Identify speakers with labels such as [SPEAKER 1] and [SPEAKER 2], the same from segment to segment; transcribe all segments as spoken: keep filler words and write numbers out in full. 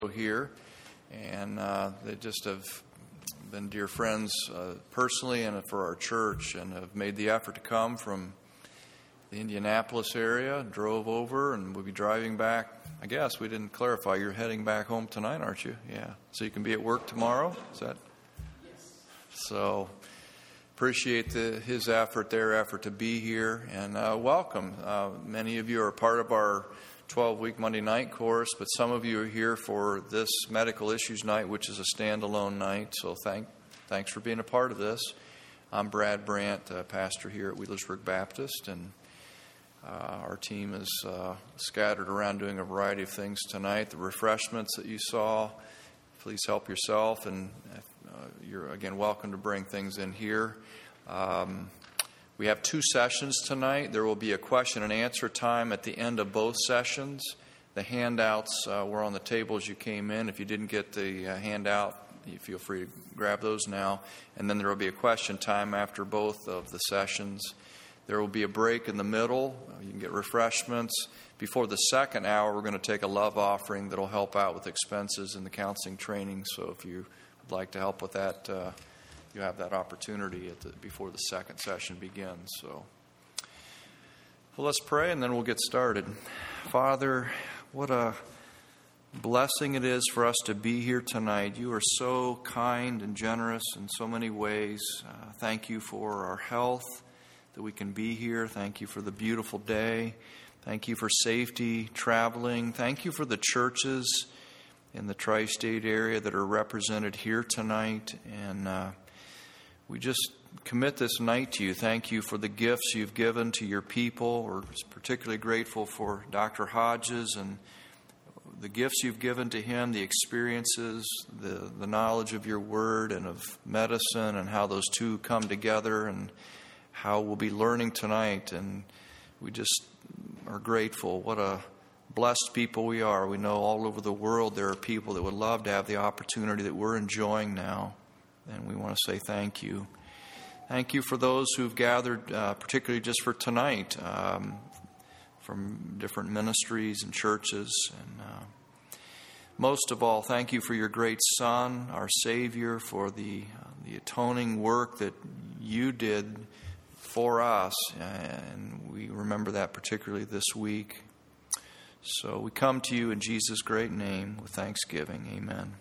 [SPEAKER 1] here, and uh, they just have been dear friends uh, personally and for our church, and have made the effort to come from the Indianapolis area, drove over, and we'll be driving back. I guess we didn't clarify. You're heading back home tonight, aren't you? Yeah. So you can be at work tomorrow? Is that? Yes. So appreciate the, his effort, their effort to be here, and uh, welcome. Uh, many of you are part of our twelve-week Monday night course, but some of you are here for this medical issues night, which is a standalone night. So thank, thanks for being a part of this. I'm Brad Brandt, uh, pastor here at Wheelersburg Baptist, and uh, our team is uh, scattered around doing a variety of things tonight. The refreshments that you saw, please help yourself, and uh, you're again welcome to bring things in here. Um, We have two sessions tonight. There will be a question and answer time at the end of both sessions. The handouts uh, were on the table as you came in. If you didn't get the uh, handout, you feel free to grab those now. And then there will be a question time after both of the sessions. There will be a break in the middle. You can get refreshments. Before the second hour, we're going to take a love offering that will help out with expenses in the counseling training. So if you would like to help with that, uh, you have that opportunity at the, before the second session begins. So, well, let's pray, and then we'll get started. Father, what a blessing it is for us to be here tonight. You are so kind and generous in so many ways. Uh, thank you for our health, that we can be here. Thank you for the beautiful day. Thank you for safety, traveling. Thank you for the churches in the tri-state area that are represented here tonight. And uh, we just commit this night to you. Thank you for the gifts you've given to your people. We're particularly grateful for Doctor Hodges and the gifts you've given to him, the experiences, the, the knowledge of your word and of medicine, and how those two come together, and how we'll be learning tonight. And we just are grateful. What a blessed people we are. We know all over the world there are people that would love to have the opportunity that we're enjoying now. And we want to say thank you. Thank you for those who've gathered, uh, particularly just for tonight, um, from different ministries and churches. And uh, most of all, thank you for your great Son, our Savior, for the uh, the atoning work that you did for us. And we remember that particularly this week. So we come to you in Jesus' great name with thanksgiving. Amen.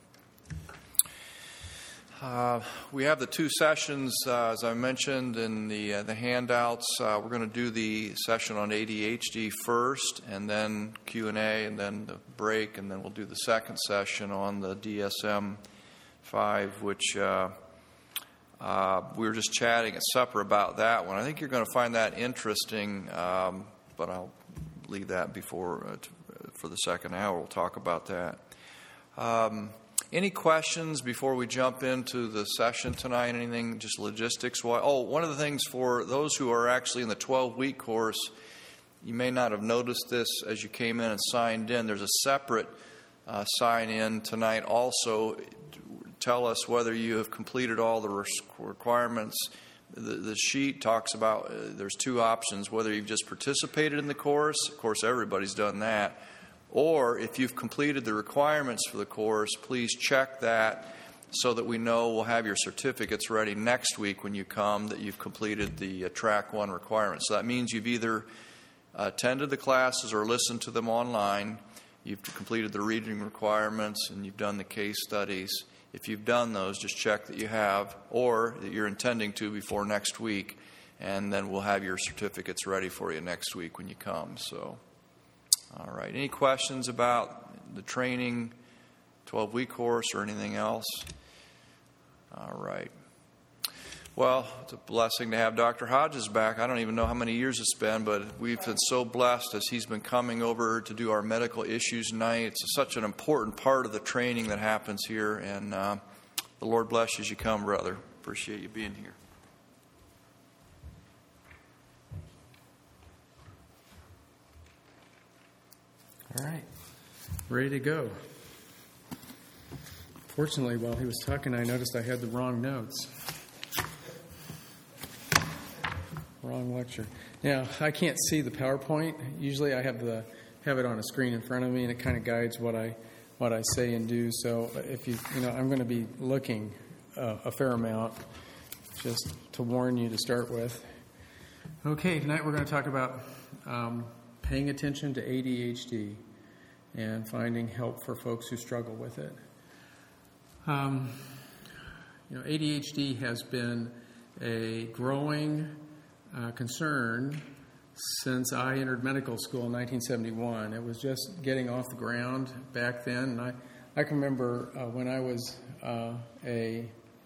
[SPEAKER 1] Uh, we have the two sessions, uh, as I mentioned in the uh, the handouts. Uh, we're going to do the session on A D H D first, and then Q and A, and then the break, and then we'll do the second session on the D S M five, which uh, uh, we were just chatting at supper about that one. I think you're going to find that interesting, um, but I'll leave that before uh, t- for the second hour. We'll talk about that. Um, Any questions before we jump into the session tonight? Anything just logistics? Oh, one of the things for those who are actually in the twelve-week course, you may not have noticed this as you came in and signed in. There's a separate uh, sign-in tonight also. Tell us whether you have completed all the requirements. The, the sheet talks about uh, there's two options, whether you've just participated in the course. Of course, everybody's done that. Or if you've completed the requirements for the course, please check that so that we know we'll have your certificates ready next week when you come, that you've completed the uh, track one requirements. So that means you've either attended the classes or listened to them online, you've completed the reading requirements, and you've done the case studies. If you've done those, just check that you have, or that you're intending to before next week, and then we'll have your certificates ready for you next week when you come. So. All right. Any questions about the training, twelve-week course, or anything else? All right. Well, it's a blessing to have Doctor Hodges back. I don't even know how many years it's been, but we've been so blessed as he's been coming over to do our medical issues night. It's such an important part of the training that happens here, and uh, the Lord bless you as you come, brother. Appreciate you being here.
[SPEAKER 2] All right, ready to go. Fortunately, while he was talking, I noticed I had the wrong notes. Wrong lecture. Now, I can't see the PowerPoint. Usually I have the have it on a screen in front of me, and it kind of guides what I what I say and do. So if you, you know, I'm going to be looking uh, a fair amount, just to warn you to start with. Okay, tonight we're going to talk about um, paying attention to A D H D and finding help for folks who struggle with it. Um, you know, A D H D has been a growing uh, concern since I entered medical school in nineteen seventy-one. It was just getting off the ground back then. And I, I can remember uh, when I was uh, a,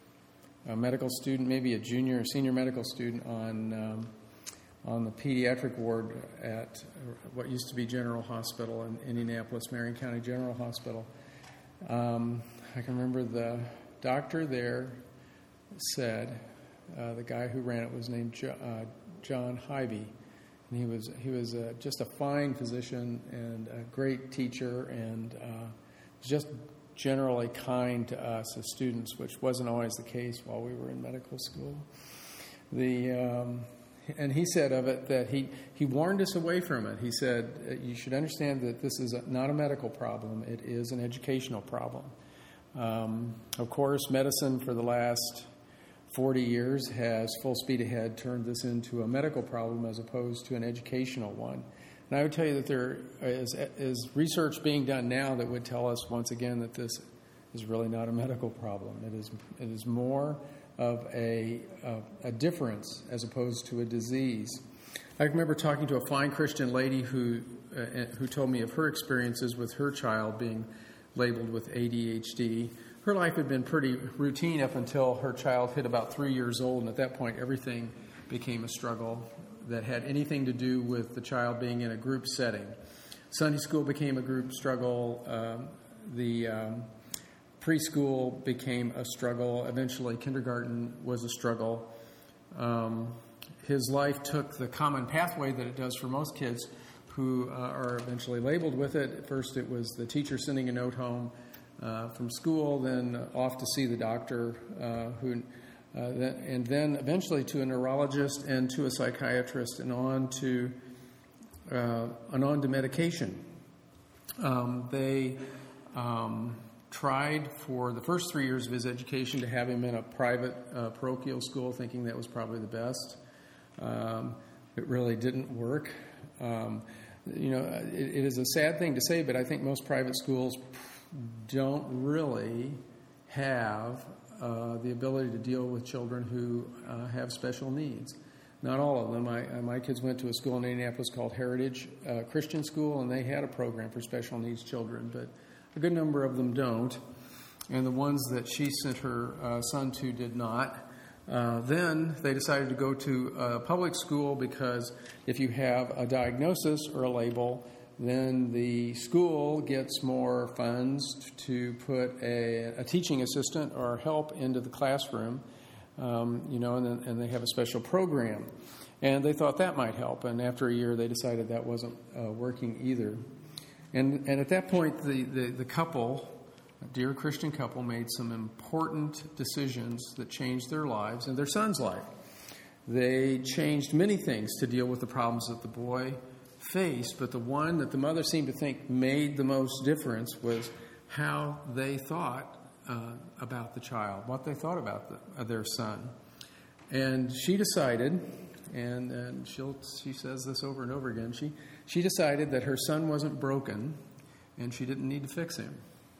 [SPEAKER 2] a medical student, maybe a junior or senior medical student on um, on the pediatric ward at what used to be General Hospital in Indianapolis, Marion County General Hospital. Um, I can remember the doctor there said, uh, the guy who ran it was named jo- uh, John Hyvee. And he was he was uh, just a fine physician and a great teacher, and uh, just generally kind to us as students, which wasn't always the case while we were in medical school. The um, and he said of it that he, he warned us away from it. He said, you should understand that this is a, not a medical problem. It is an educational problem. Um, of course, medicine for the last forty years has full speed ahead turned this into a medical problem as opposed to an educational one. And I would tell you that there is, is research being done now that would tell us once again that this is really not a medical problem. It is it is more of a, a, a difference as opposed to a disease. I remember talking to a fine Christian lady who uh, who told me of her experiences with her child being labeled with A D H D. Her life had been pretty routine up until her child hit about three years old, and at that point everything became a struggle that had anything to do with the child being in a group setting. Sunday school became a group struggle. Um, the um, preschool became a struggle. Eventually, kindergarten was a struggle. Um, his life took the common pathway that it does for most kids who uh, are eventually labeled with it. At first, it was the teacher sending a note home uh, from school, then off to see the doctor, uh, who, uh, then, and then eventually to a neurologist and to a psychiatrist, and on to uh, and on to medication. Um, they um, tried for the first three years of his education to have him in a private uh, parochial school, thinking that was probably the best. Um, it really didn't work. Um, you know, it, it is a sad thing to say, but I think most private schools don't really have uh, the ability to deal with children who uh, have special needs. Not all of them. I, my kids went to a school in Indianapolis called Heritage uh, Christian School, and they had a program for special needs children, but a good number of them don't. And the ones that she sent her uh, son to did not. Uh, then they decided to go to a public school because if you have a diagnosis or a label, then the school gets more funds to put a, a teaching assistant or help into the classroom, um, you know, and, and they have a special program. And they thought that might help. And after a year, they decided that wasn't uh, working either. And, and at that point, the, the, the couple, a dear Christian couple, made some important decisions that changed their lives and their son's life. They changed many things to deal with the problems that the boy faced, but the one that the mother seemed to think made the most difference was how they thought uh, about the child, what they thought about the, uh, their son. And she decided, and, and she'll, she says this over and over again, she, she decided that her son wasn't broken and she didn't need to fix him.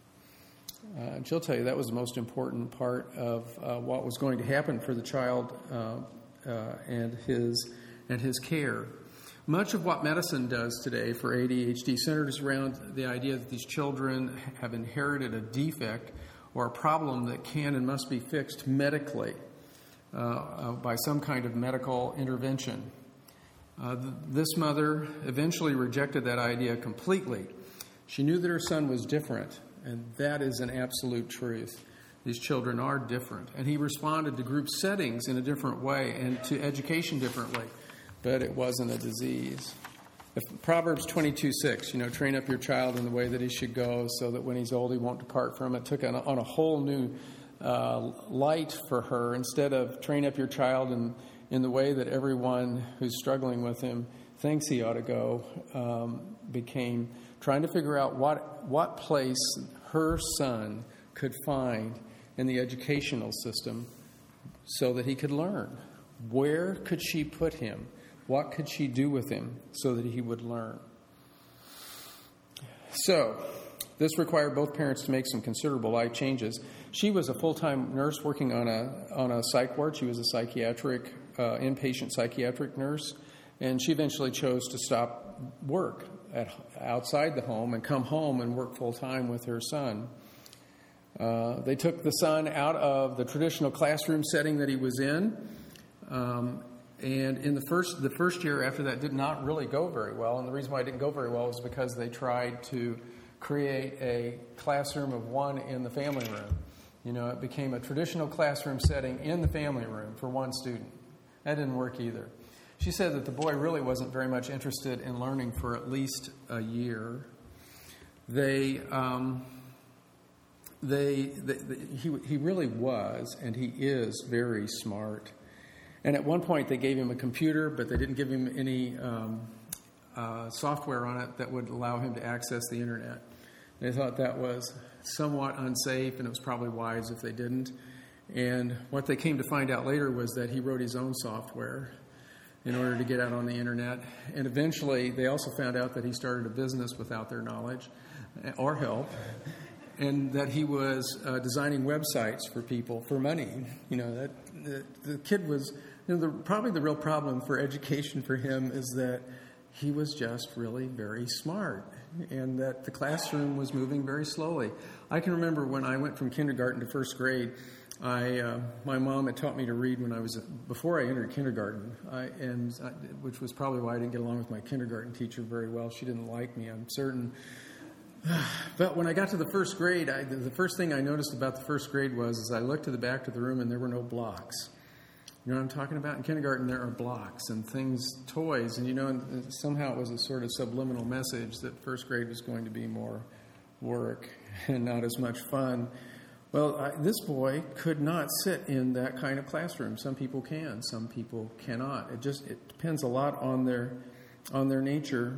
[SPEAKER 2] Uh, and she'll tell you that was the most important part of uh, what was going to happen for the child uh, uh, and his and his care. Much of what medicine does today for A D H D centers around the idea that these children have inherited a defect or a problem that can and must be fixed medically uh, uh, by some kind of medical intervention. Uh, th- this mother eventually rejected that idea completely. She knew that her son was different, and that is an absolute truth. These children are different. And he responded to group settings in a different way and to education differently. But it wasn't a disease. If Proverbs twenty-two six, you know, train up your child in the way that he should go so that when he's old he won't depart from it, took on a, on a whole new uh, light for her. Instead of train up your child in, in the way that everyone who's struggling with him thinks he ought to go, um, became trying to figure out what, what place her son could find in the educational system so that he could learn? Where could she put him? What could she do with him so that he would learn? So, this required both parents to make some considerable life changes. She was a full-time nurse working on a on a psych ward. She was a psychiatric, uh, inpatient psychiatric nurse, and she eventually chose to stop work at outside the home and come home and work full-time with her son. Uh, they took the son out of the traditional classroom setting that he was in, um, and in the first the first year after that did not really go very well. And the reason why it didn't go very well was because they tried to create a classroom of one in the family room. You know, it became a traditional classroom setting in the family room for one student. That didn't work either. She said that the boy really wasn't very much interested in learning for at least a year. They, um, they, they, they he, he really was, and he is very smart. And at one point they gave him a computer, but they didn't give him any um, uh, software on it that would allow him to access the internet. They thought that was somewhat unsafe, and it was probably wise if they didn't. And what they came to find out later was that he wrote his own software in order to get out on the internet. And eventually, they also found out that he started a business without their knowledge or help, and that he was uh, designing websites for people for money. You know, that the, the kid was, you know, the, probably the real problem for education for him is that he was just really very smart, and that the classroom was moving very slowly. I can remember when I went from kindergarten to first grade, I uh, my mom had taught me to read when I was before I entered kindergarten, I, and I, which was probably why I didn't get along with my kindergarten teacher very well. She didn't like me, I'm certain. But when I got to the first grade, I, the first thing I noticed about the first grade was as I looked to the back of the room and there were no blocks. You know what I'm talking about? In kindergarten, there are blocks and things, toys, and you know, and somehow it was a sort of subliminal message that first grade was going to be more work and not as much fun. Well, I, this boy could not sit in that kind of classroom. Some people can, some people cannot. It just it depends a lot on their on their nature.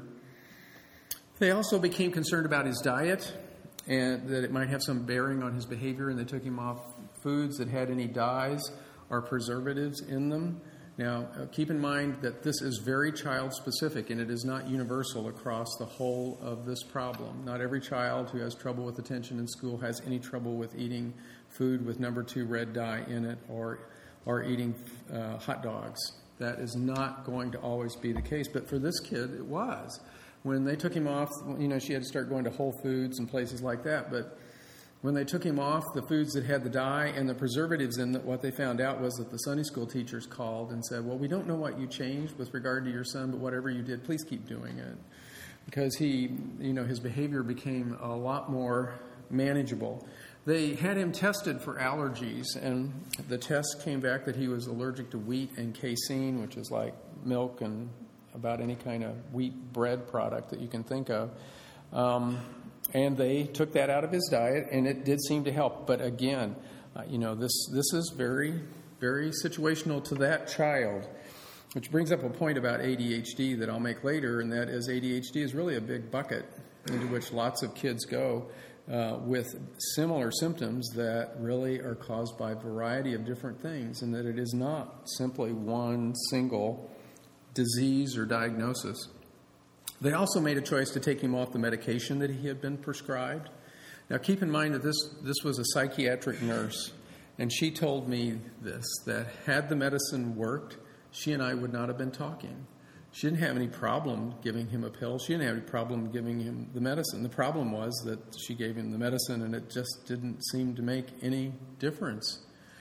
[SPEAKER 2] They also became concerned about his diet and that it might have some bearing on his behavior, and they took him off foods that had any dyes or preservatives in them. Now, uh, keep in mind that this is very child-specific, and it is not universal across the whole of this problem. Not every child who has trouble with attention in school has any trouble with eating food with number two red dye in it or, or eating uh, hot dogs. That is not going to always be the case, but for this kid, it was. When they took him off, you know, she had to start going to Whole Foods and places like that, but when they took him off the foods that had the dye and the preservatives in it, what they found out was that the Sunday school teachers called and said, well, we don't know what you changed with regard to your son, but whatever you did, please keep doing it. Because he, you know, his behavior became a lot more manageable. They had him tested for allergies, and the test came back that he was allergic to wheat and casein, which is like milk and about any kind of wheat bread product that you can think of. Um, and they took that out of his diet, and it did seem to help. But again, uh, you know, this this is very, very situational to that child, which brings up a point about A D H D that I'll make later, and that is A D H D is really a big bucket into which lots of kids go uh, with similar symptoms that really are caused by a variety of different things, and that it is not simply one single disease or diagnosis. They also made a choice to take him off the medication that he had been prescribed. Now, keep in mind that this, this was a psychiatric nurse, and she told me this, that had the medicine worked, she and I would not have been talking. She didn't have any problem giving him a pill. She didn't have any problem giving him the medicine. The problem was that she gave him the medicine, and it just didn't seem to make any difference.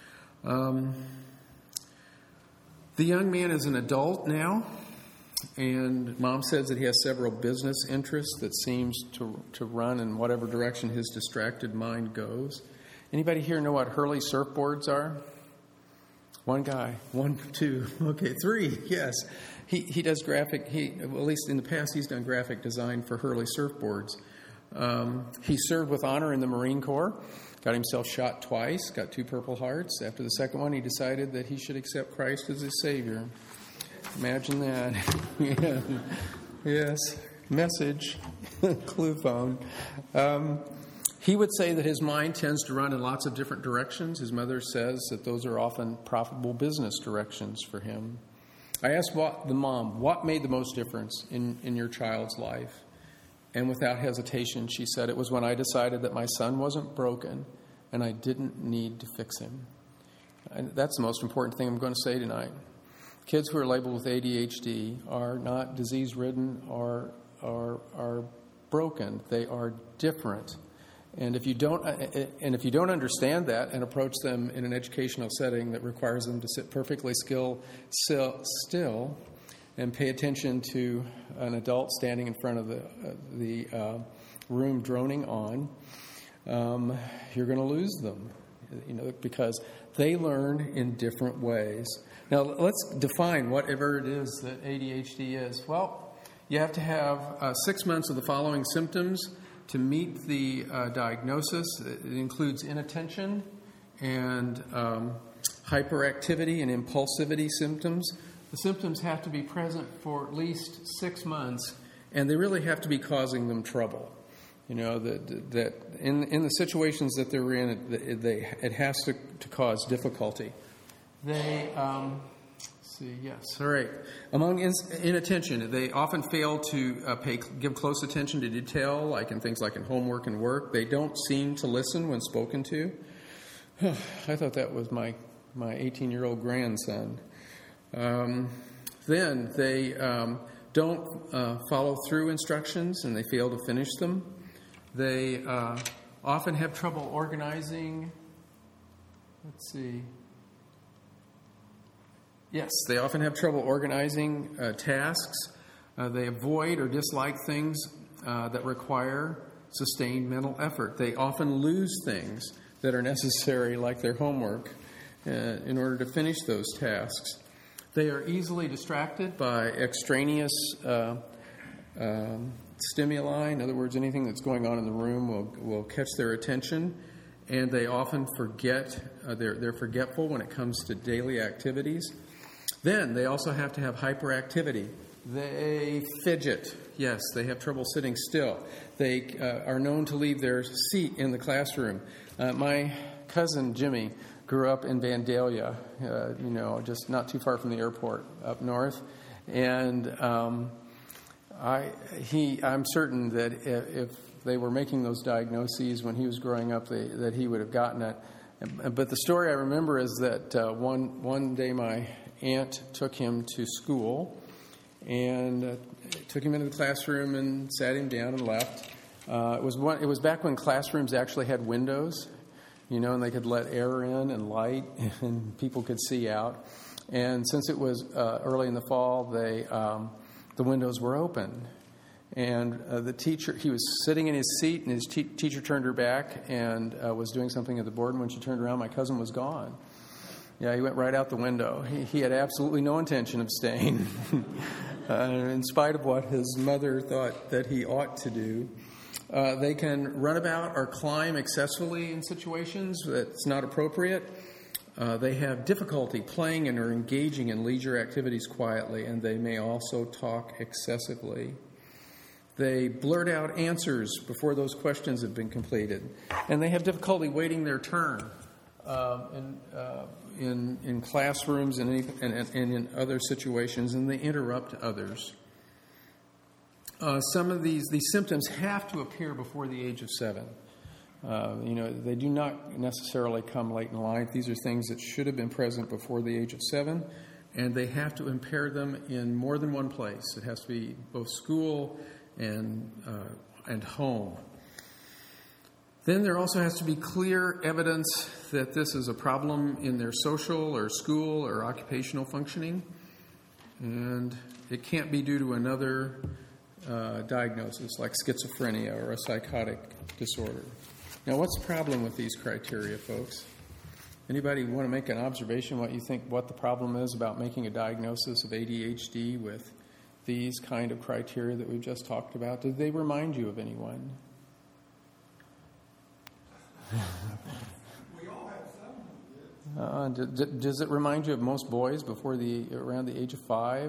[SPEAKER 2] Um, the young man is an adult now. And Mom says that he has several business interests that seems to to run in whatever direction his distracted mind goes. Anybody here know what Hurley surfboards are? One guy, one, two, okay, three, yes. He he does graphic, he well, at least in the past he's done graphic design for Hurley surfboards. Um, he served with honor in the Marine Corps, got himself shot twice, got two Purple Hearts. After the second one, he decided that he should accept Christ as his Savior. Imagine that. Yeah. Yes. Message. Clue phone. Um, He would say that his mind tends to run in lots of different directions. His mother says that those are often profitable business directions for him. I asked what, the mom, what made the most difference in, in your child's life? And without hesitation, she said, it was when I decided that my son wasn't broken and I didn't need to fix him. And that's the most important thing I'm going to say tonight. Kids who are labeled with A D H D are not disease-ridden or are, are broken. They are different. And if you don't, and if you don't understand that and approach them in an educational setting that requires them to sit perfectly still, still and pay attention to an adult standing in front of the uh, the uh, room droning on, um, you're going to lose them. You know, because they learn in different ways. Now, let's define whatever it is that A D H D is. Well, you have to have uh, six months of the following symptoms to meet the uh, diagnosis. It includes inattention and um, hyperactivity and impulsivity symptoms. The symptoms have to be present for at least six months, and they really have to be causing them trouble. You know, that that in in the situations that they're in, it, they, it has to, to cause difficulty. They, um, let's see, yes, all right. Among in, inattention, they often fail to uh, pay give close attention to detail, like in things like in homework and work. They don't seem to listen when spoken to. I thought that was my my eighteen-year-old grandson. Um, then they um, don't uh, follow through instructions, and they fail to finish them. They uh, often have trouble organizing. Let's see. Yes, they often have trouble organizing uh, tasks. Uh, they avoid or dislike things uh, that require sustained mental effort. They often lose things that are necessary, like their homework, uh, in order to finish those tasks. They are easily distracted by extraneous uh, um, stimuli. In other words, anything that's going on in the room will will catch their attention, and they often forget. Uh, they're they're forgetful when it comes to daily activities. Then they also have to have hyperactivity. They fidget. Yes, they have trouble sitting still. They uh, are known to leave their seat in the classroom. Uh, my cousin Jimmy grew up in Vandalia, uh, you know, just not too far from the airport up north, and um, I he I'm certain that if, if they were making those diagnoses when he was growing up, they, that he would have gotten it. But the story I remember is that uh, one one day my aunt took him to school and uh, took him into the classroom and sat him down and left. Uh, it was one, it was back when classrooms actually had windows, you know, and they could let air in and light, and people could see out. And since it was uh, early in the fall, they um, the windows were open. And uh, the teacher, he was sitting in his seat, and his te- teacher turned her back and uh, was doing something at the board. And when she turned around, my cousin was gone. Yeah, he went right out the window. He, he had absolutely no intention of staying, uh, in spite of what his mother thought that he ought to do. Uh, they can run about or climb excessively in situations that's not appropriate. Uh, they have difficulty playing and or engaging in leisure activities quietly, and they may also talk excessively. They blurt out answers before those questions have been completed, and they have difficulty waiting their turn uh, in, uh, in in classrooms and, any, and, and in other situations, and they interrupt others. Uh, some of these these symptoms have to appear before the age of seven. Uh, you know, they do not necessarily come late in life. These are things that should have been present before the age of seven, and they have to impair them in more than one place. It has to be both school and uh, and home. Then there also has to be clear evidence that this is a problem in their social or school or occupational functioning, and it can't be due to another uh, diagnosis like schizophrenia or a psychotic disorder. Now, what's the problem with these criteria, folks? Anybody want to make an observation what you think what the problem is about making a diagnosis of A D H D with these kind of criteria that we've just talked about? Did they remind you of anyone?
[SPEAKER 3] We all have some.
[SPEAKER 2] Uh, d- d- does it remind you of most boys before the around the age of five?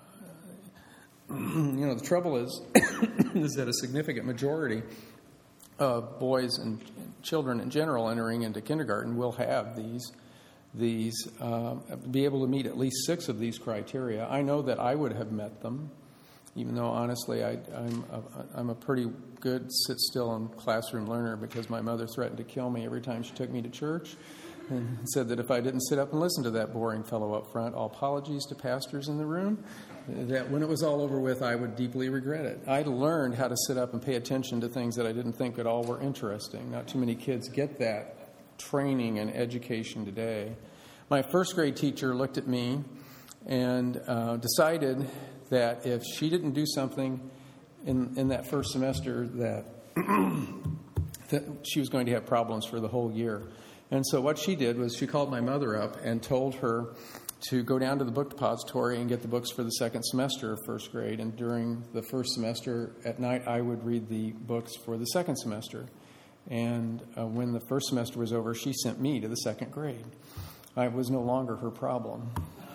[SPEAKER 2] You know, the trouble is, is that a significant majority of boys and children in general entering into kindergarten will have these, these uh, be able to meet at least six of these criteria. I know that I would have met them, even though honestly I, I'm, a, I'm a pretty good sit-still and classroom learner because my mother threatened to kill me every time she took me to church and said that if I didn't sit up and listen to that boring fellow up front, all apologies to pastors in the room, that when it was all over with, I would deeply regret it. I learned how to sit up and pay attention to things that I didn't think at all were interesting. Not too many kids get that training and education today. My first grade teacher looked at me and uh, decided that if she didn't do something in, in that first semester, that, that she was going to have problems for the whole year. And so what she did was she called my mother up and told her to go down to the book depository and get the books for the second semester of first grade. And during the first semester at night, I would read the books for the second semester. And uh, when the first semester was over, she sent me to the second grade. I was no longer her problem.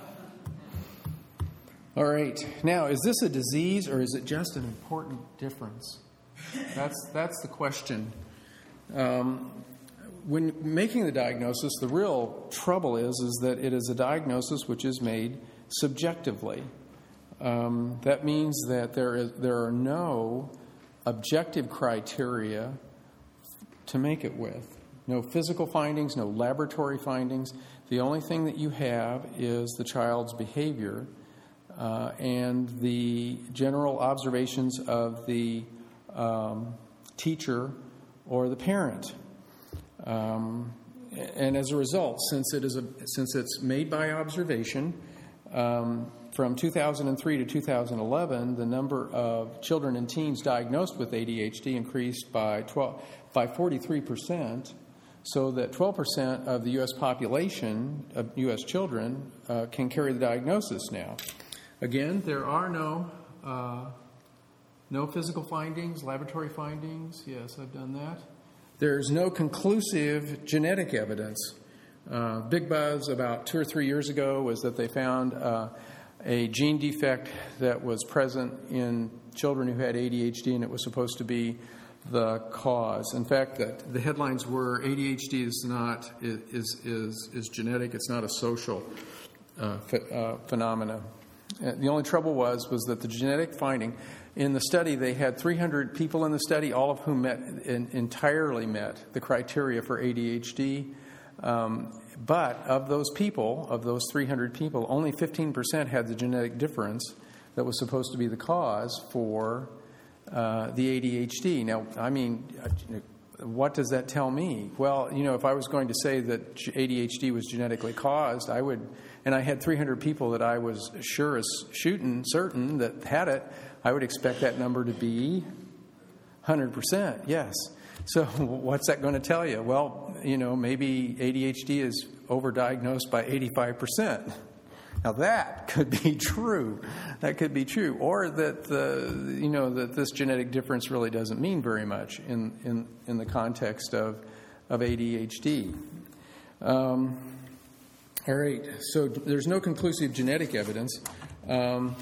[SPEAKER 2] All right. Now, is this a disease or is it just an important difference? That's that's the question. Um, when making the diagnosis, the real trouble is is that it is a diagnosis which is made subjectively. Um, that means that there is there are no objective criteria to make it with. No physical findings, no laboratory findings. The only thing that you have is the child's behavior uh, and the general observations of the um, teacher or the parent. Um, and as a result, since it is a, since it's made by observation, um, from two thousand three to two thousand eleven, the number of children and teens diagnosed with A D H D increased by twelve by forty-three percent. So that twelve percent of the U S population, of U S children, uh, can carry the diagnosis now. Again, there are no uh, no physical findings, laboratory findings. Yes, I've done that. There's no conclusive genetic evidence. Uh, big buzz about two or three years ago was that they found uh, a gene defect that was present in children who had A D H D, and it was supposed to be the cause. In fact, that the headlines were A D H D is not is is is genetic. It's not a social uh, ph- uh, phenomena. Uh, the only trouble was was that the genetic finding in the study, they had three hundred people in the study, all of whom met in, entirely met the criteria for A D H D. Um, but of those people, of those three hundred people, only fifteen percent had the genetic difference that was supposed to be the cause for Uh, the A D H D. Now, I mean, what does that tell me? Well, you know, if I was going to say that A D H D was genetically caused, I would, and I had three hundred people that I was sure as shooting certain that had it, I would expect that number to be one hundred percent, yes. So what's that going to tell you? Well, you know, maybe A D H D is overdiagnosed by eighty-five percent. Now that could be true. That could be true, or that the you know that this genetic difference really doesn't mean very much in in, in the context of of A D H D. Um, all right. So there's no conclusive genetic evidence. Um,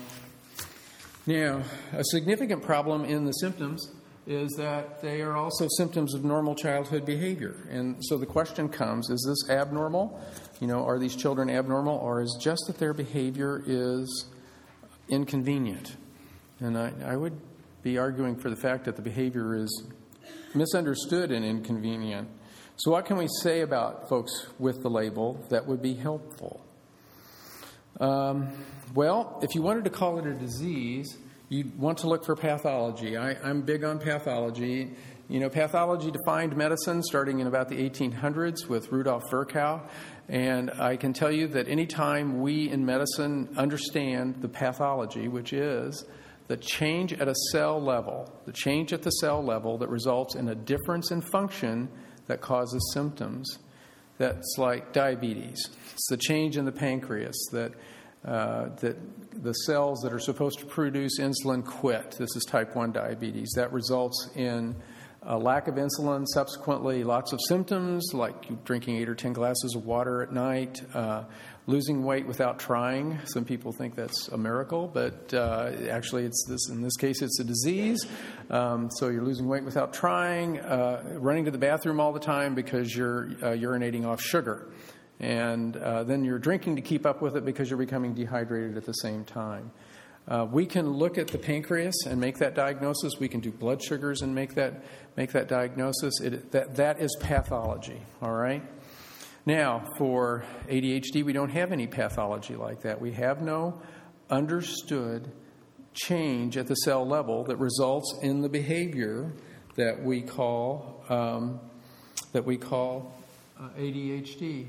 [SPEAKER 2] now, a significant problem in the symptoms is that they are also symptoms of normal childhood behavior. And so the question comes, is this abnormal? You know, are these children abnormal, or is just that their behavior is inconvenient? And I, I would be arguing for the fact that the behavior is misunderstood and inconvenient. So what can we say about folks with the label that would be helpful? Um, well, if you wanted to call it a disease, you'd want to look for pathology. I, I'm big on pathology. You know, pathology defined medicine starting in about the eighteen hundreds with Rudolf Virchow. And I can tell you that any time we in medicine understand the pathology, which is the change at a cell level, the change at the cell level that results in a difference in function that causes symptoms, that's like diabetes. It's the change in the pancreas that Uh, that the cells that are supposed to produce insulin quit. This is type one diabetes. That results in A lack of insulin, subsequently lots of symptoms like drinking eight or ten glasses of water at night, uh, losing weight without trying. Some people think that's a miracle, but uh, actually it's this. In this case, it's a disease. Um, so you're losing weight without trying, uh, running to the bathroom all the time because you're uh, urinating off sugar. And uh, then you're drinking to keep up with it because you're becoming dehydrated at the same time. Uh, we can look at the pancreas and make that diagnosis. We can do blood sugars and make that make that diagnosis. It, that that is pathology. All right. Now, for A D H D, we don't have any pathology like that. We have no understood change at the cell level that results in the behavior that we call um, that we call uh, A D H D.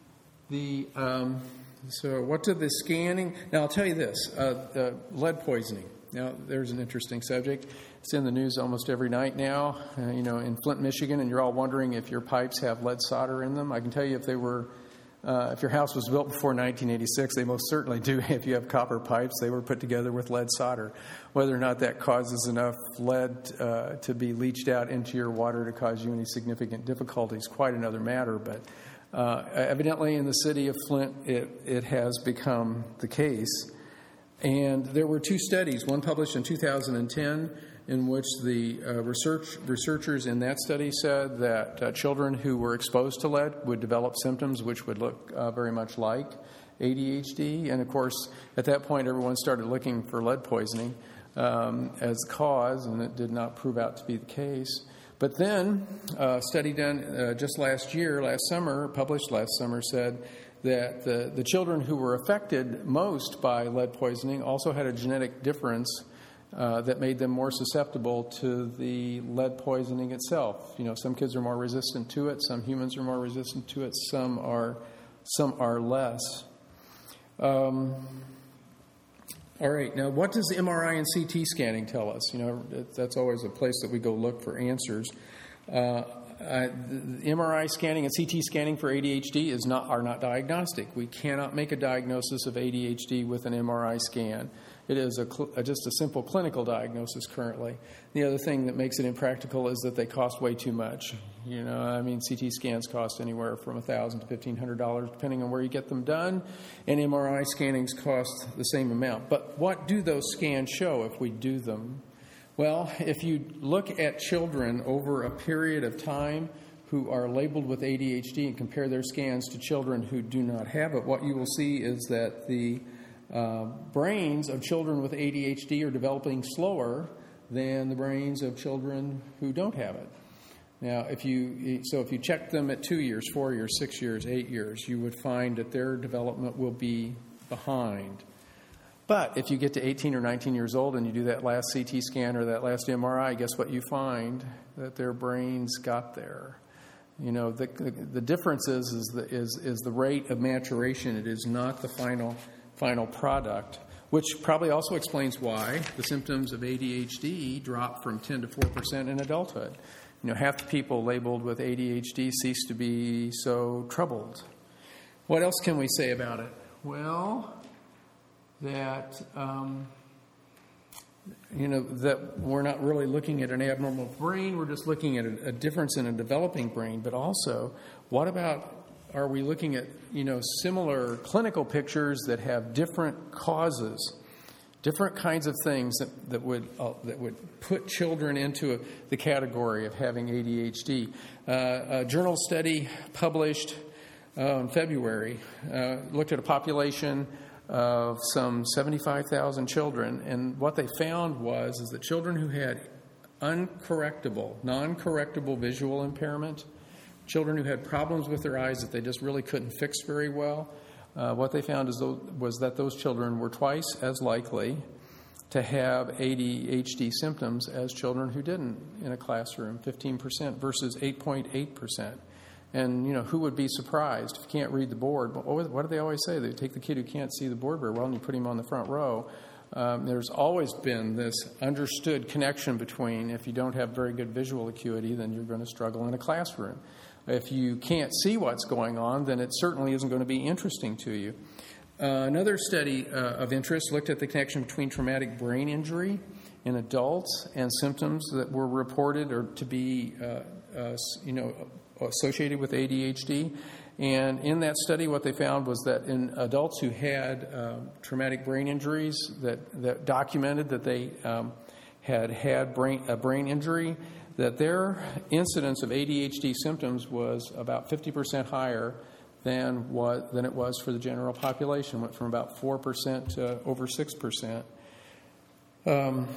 [SPEAKER 2] The um, So what did the scanning... Now, I'll tell you this, uh, uh, lead poisoning. Now, there's an interesting subject. It's in the news almost every night now, uh, you know, in Flint, Michigan, and you're all wondering if your pipes have lead solder in them. I can tell you if they were, uh, if your house was built before nineteen eighty-six, they most certainly do. If you have copper pipes, they were put together with lead solder. Whether or not that causes enough lead uh, to be leached out into your water to cause you any significant difficulty is quite another matter, but... Uh, evidently, in the city of Flint, it, it has become the case. And there were two studies, one published in two thousand ten, in which the uh, research researchers in that study said that uh, children who were exposed to lead would develop symptoms which would look uh, very much like A D H D. And, of course, at that point, everyone started looking for lead poisoning um, as the cause, and it did not prove out to be the case. But then a study done uh, just last year, last summer, published last summer, said that the, the children who were affected most by lead poisoning also had a genetic difference uh, that made them more susceptible to the lead poisoning itself. You know, some kids are more resistant to it, some humans are more resistant to it, some are, some are less. Um, All right. Now, what does the M R I and C T scanning tell us? You know, that's always a place that we go look for answers. Uh, I, the M R I scanning and C T scanning for A D H D is not are not diagnostic. We cannot make a diagnosis of A D H D with an M R I scan. It is a cl- just a simple clinical diagnosis currently. The other thing that makes it impractical is that they cost way too much. You know, I mean, C T scans cost anywhere from one thousand dollars to fifteen hundred dollars, depending on where you get them done, and M R I scannings cost the same amount. But what do those scans show if we do them? Well, if you look at children over a period of time who are labeled with A D H D and compare their scans to children who do not have it, what you will see is that the uh, brains of children with A D H D are developing slower than the brains of children who don't have it. Now, if you so if you check them at two years, four years, six years, eight years, you would find that their development will be behind. But if you get to eighteen or nineteen years old and you do that last C T scan or that last M R I, guess what you find? That their brains got there. You know, the the, the difference is is the, is is the rate of maturation. It is not the final final product, which probably also explains why the symptoms of A D H D drop from ten to four percent in adulthood. You know, half the people labeled with A D H D cease to be so troubled. What else can we say about it? Well, that, um, you know, that we're not really looking at an abnormal brain. We're just looking at a, a difference in a developing brain. But also, what about, are we looking at, you know, similar clinical pictures that have different causes? Different kinds of things that, that would uh, that would put children into a, the category of having A D H D. Uh, a journal study published uh, in February uh, looked at a population of some seventy-five thousand children, and what they found was is that children who had uncorrectable, non-correctable visual impairment, children who had problems with their eyes that they just really couldn't fix very well, Uh, what they found is those, was that those children were twice as likely to have A D H D symptoms as children who didn't in a classroom, fifteen percent versus eight point eight percent. And, you know, who would be surprised if you can't read the board? What, what do they always say? They take the kid who can't see the board very well and you put him on the front row. Um, there's always been this understood connection between if you don't have very good visual acuity, then you're going to struggle in a classroom. If you can't see what's going on, then it certainly isn't going to be interesting to you. Uh, another study uh, of interest looked at the connection between traumatic brain injury in adults and symptoms that were reported or to be, uh, uh, you know, associated with A D H D. And in that study, what they found was that in adults who had um, traumatic brain injuries that, that documented that they um, had had brain, a brain injury, that their incidence of A D H D symptoms was about fifty percent higher than what than it was for the general population. Went from about four percent to over six percent. Um,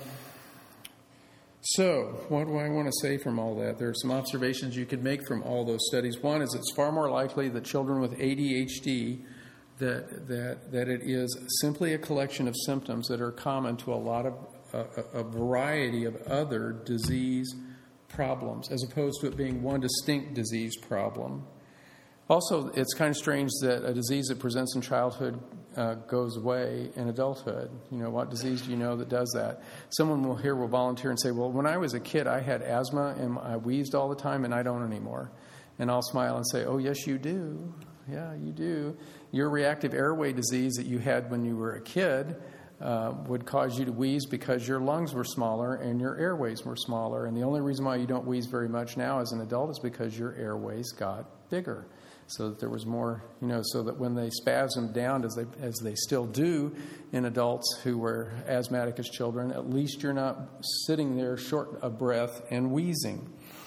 [SPEAKER 2] so, what do I want to say from all that? There are some observations you could make from all those studies. One is it's far more likely that children with A D H D, that that that it is simply a collection of symptoms that are common to a lot of a, a variety of other disease problems, as opposed to it being one distinct disease problem. Also, it's kind of strange that a disease that presents in childhood uh, goes away in adulthood. You know, what disease do you know that does that? Someone will here will volunteer and say, well, when I was a kid, I had asthma and I wheezed all the time and I don't anymore. And I'll smile and say, oh, yes, you do. Yeah, you do. Your reactive airway disease that you had when you were a kid uh, would cause you to wheeze because your lungs were smaller and your airways were smaller. And the only reason why you don't wheeze very much now as an adult is because your airways got bigger. So that there was more, you know, so that when they spasmed down, as they as they still do in adults who were asthmatic as children, at least you're not sitting there short of breath and wheezing.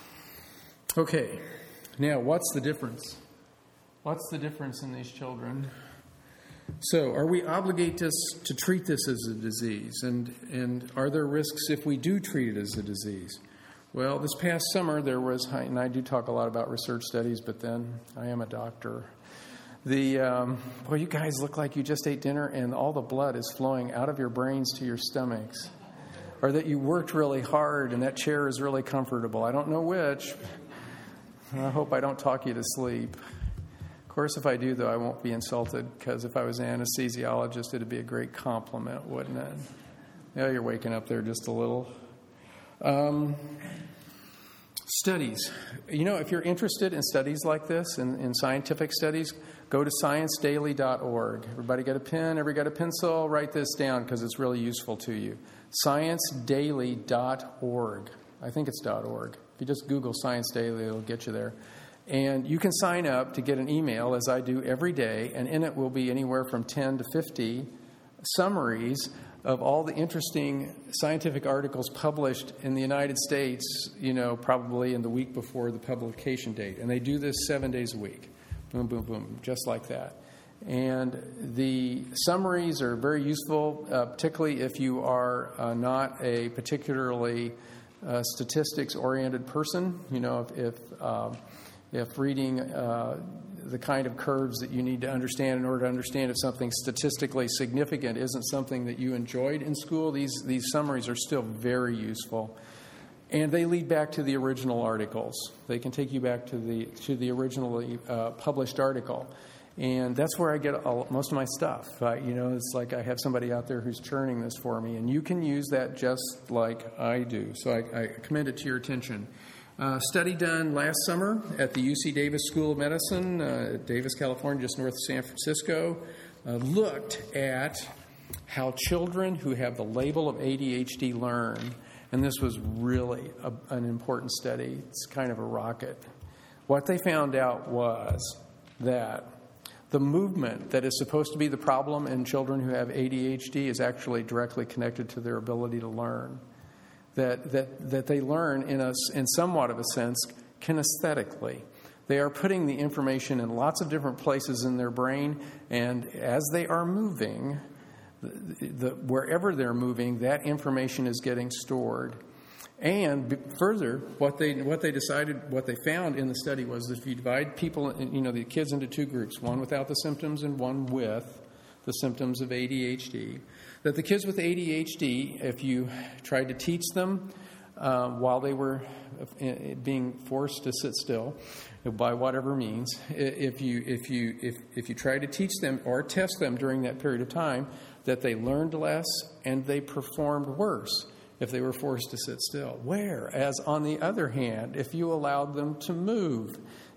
[SPEAKER 2] Okay, now what's the difference? What's the difference in these children? So are we obligated to, to treat this as a disease? And, and are there risks if we do treat it as a disease? Well, this past summer there was, and I do talk a lot about research studies, but then I am a doctor. The, um, well, you guys look like you just ate dinner and all the blood is flowing out of your brains to your stomachs. Or that you worked really hard and that chair is really comfortable. I don't know which. I hope I don't talk you to sleep. Of course, if I do, though, I won't be insulted, because if I was an anesthesiologist, it'd be a great compliment, wouldn't it? Yeah, you're waking up there just a little. Um, studies. You know, if you're interested in studies like this, in, in scientific studies, go to science daily dot org. Everybody got a pen? Everybody got a pencil? Write this down because it's really useful to you. science daily dot org. I think it's .org. If you just Google Science Daily, it'll get you there. And you can sign up to get an email, as I do every day, and in it will be anywhere from ten to fifty summaries of all the interesting scientific articles published in the United States, you know, probably in the week before the publication date. And they do this seven days a week. Boom, boom, boom, just like that. And the summaries are very useful, uh, particularly if you are uh, not a particularly uh, statistics-oriented person. You know, if if, uh, if reading uh, the kind of curves that you need to understand in order to understand if something statistically significant isn't something that you enjoyed in school, these these summaries are still very useful. And they lead back to the original articles. They can take you back to the to the originally uh, published article. And that's where I get all, most of my stuff. Uh, you know, it's like I have somebody out there who's churning this for me. And you can use that just like I do. So I, I commend it to your attention. Uh, study done last summer at the U C Davis School of Medicine, uh, Davis, California, just north of San Francisco, uh, looked at how children who have the label of A D H D learn. And this was really a, an important study. It's kind of a rocket. What they found out was that the movement that is supposed to be the problem in children who have A D H D is actually directly connected to their ability to learn. That that that they learn in a in somewhat of a sense kinesthetically. They are putting the information in lots of different places in their brain, and as they are moving, the, the, wherever they're moving, that information is getting stored. And further, what they what they decided, what they found in the study was that if you divide people, you know, the kids into two groups, one without the symptoms and one with the symptoms of A D H D, that the kids with A D H D, if you tried to teach them uh, while they were being forced to sit still, by whatever means, if you if you if if you try to teach them or test them during that period of time, that they learned less and they performed worse if they were forced to sit still. Whereas, on the other hand, if you allowed them to move,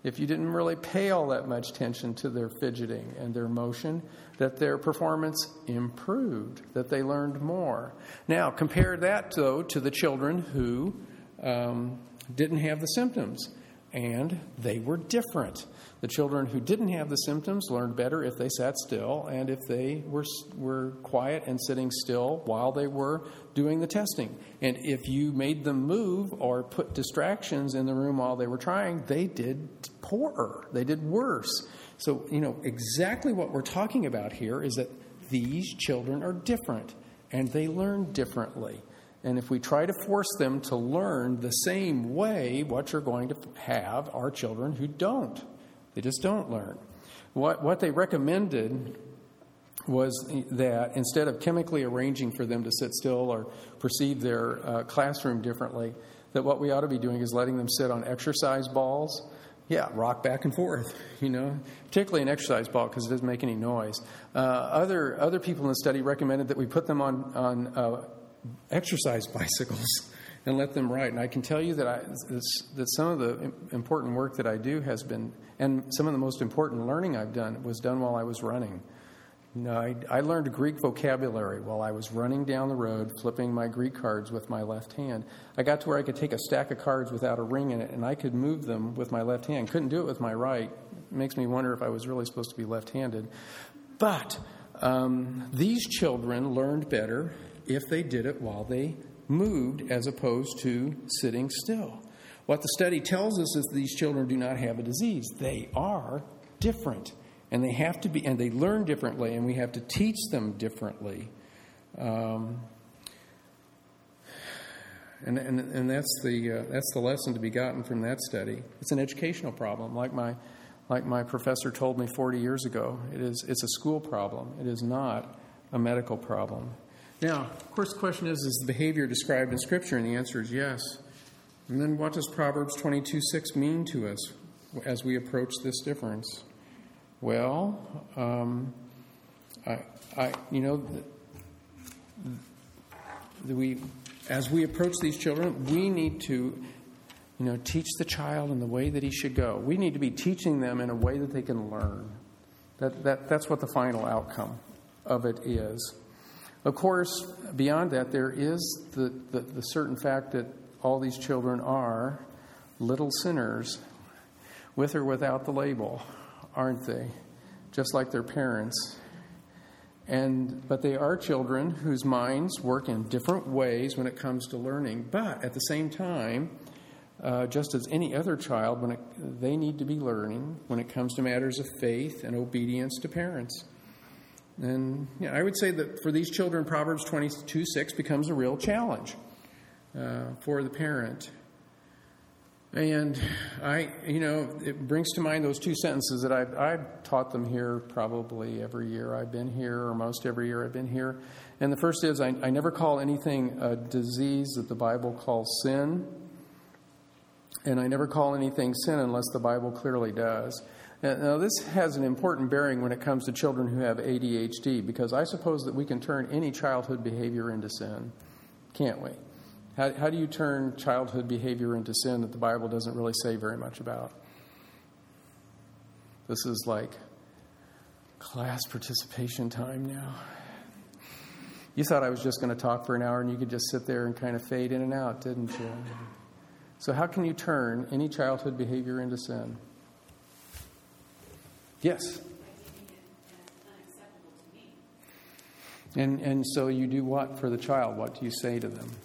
[SPEAKER 2] if you didn't really pay all that much attention to their fidgeting and their motion, that their performance improved, that they learned more. Now, compare that, though, to the children who um, didn't have the symptoms, and they were different. The children who didn't have the symptoms learned better if they sat still and if they were were quiet and sitting still while they were doing the testing. And if you made them move or put distractions in the room while they were trying, they did poorer. They did worse. So, you know, exactly what we're talking about here is that these children are different and they learn differently. And if we try to force them to learn the same way, what you're going to have are children who don't. They just don't learn. What what they recommended was that instead of chemically arranging for them to sit still or perceive their uh, classroom differently, that what we ought to be doing is letting them sit on exercise balls. Yeah, rock back and forth, you know, particularly an exercise ball because it doesn't make any noise. Uh, other other people in the study recommended that we put them on, on uh, exercise bicycles and let them ride. And I can tell you that I, that some of the important work that I do has been, and some of the most important learning I've done was done while I was running. You know, I, I learned Greek vocabulary while I was running down the road, flipping my Greek cards with my left hand. I got to where I could take a stack of cards without a ring in it, and I could move them with my left hand. Couldn't do it with my right. It makes me wonder if I was really supposed to be left-handed. But um, these children learned better if they did it while they moved as opposed to sitting still. What the study tells us is these children do not have a disease. They are different. And they have to be, and they learn differently, and we have to teach them differently. Um, and, and and that's the uh, that's the lesson to be gotten from that study. It's an educational problem, like my like my professor told me forty years ago. It is it's a school problem. It is not a medical problem. Now, of course, the question is: is the behavior described in Scripture? And the answer is yes. And then, what does Proverbs twenty-two six mean to us as we approach this difference? Well, um, I, I, you know, the, the, we, as we approach these children, we need to, you know, teach the child in the way that he should go. We need to be teaching them in a way that they can learn. That, that, that's what the final outcome of it is. Of course, beyond that, there is the, the, the certain fact that all these children are little sinners, with or without the label. Aren't they? Just like their parents. And but they are children whose minds work in different ways when it comes to learning. But at the same time, uh, just as any other child, when it, they need to be learning when it comes to matters of faith and obedience to parents. And yeah, I would say that for these children, Proverbs twenty-two six becomes a real challenge uh, for the parent. And I, you know, it brings to mind those two sentences that I've, I've taught them here probably every year I've been here, or most every year I've been here. And the first is, I, I never call anything a disease that the Bible calls sin. And I never call anything sin unless the Bible clearly does. Now, this has an important bearing when it comes to children who have A D H D, because I suppose that we can turn any childhood behavior into sin, can't we? How, how do you turn childhood behavior into sin that the Bible doesn't really say very much about? This is like class participation time now. You thought I was just going to talk for an hour and you could just sit there and kind of fade in and out, didn't you? So how can you turn any childhood behavior into sin? Yes? And and so you do what for the child? What do you say to them?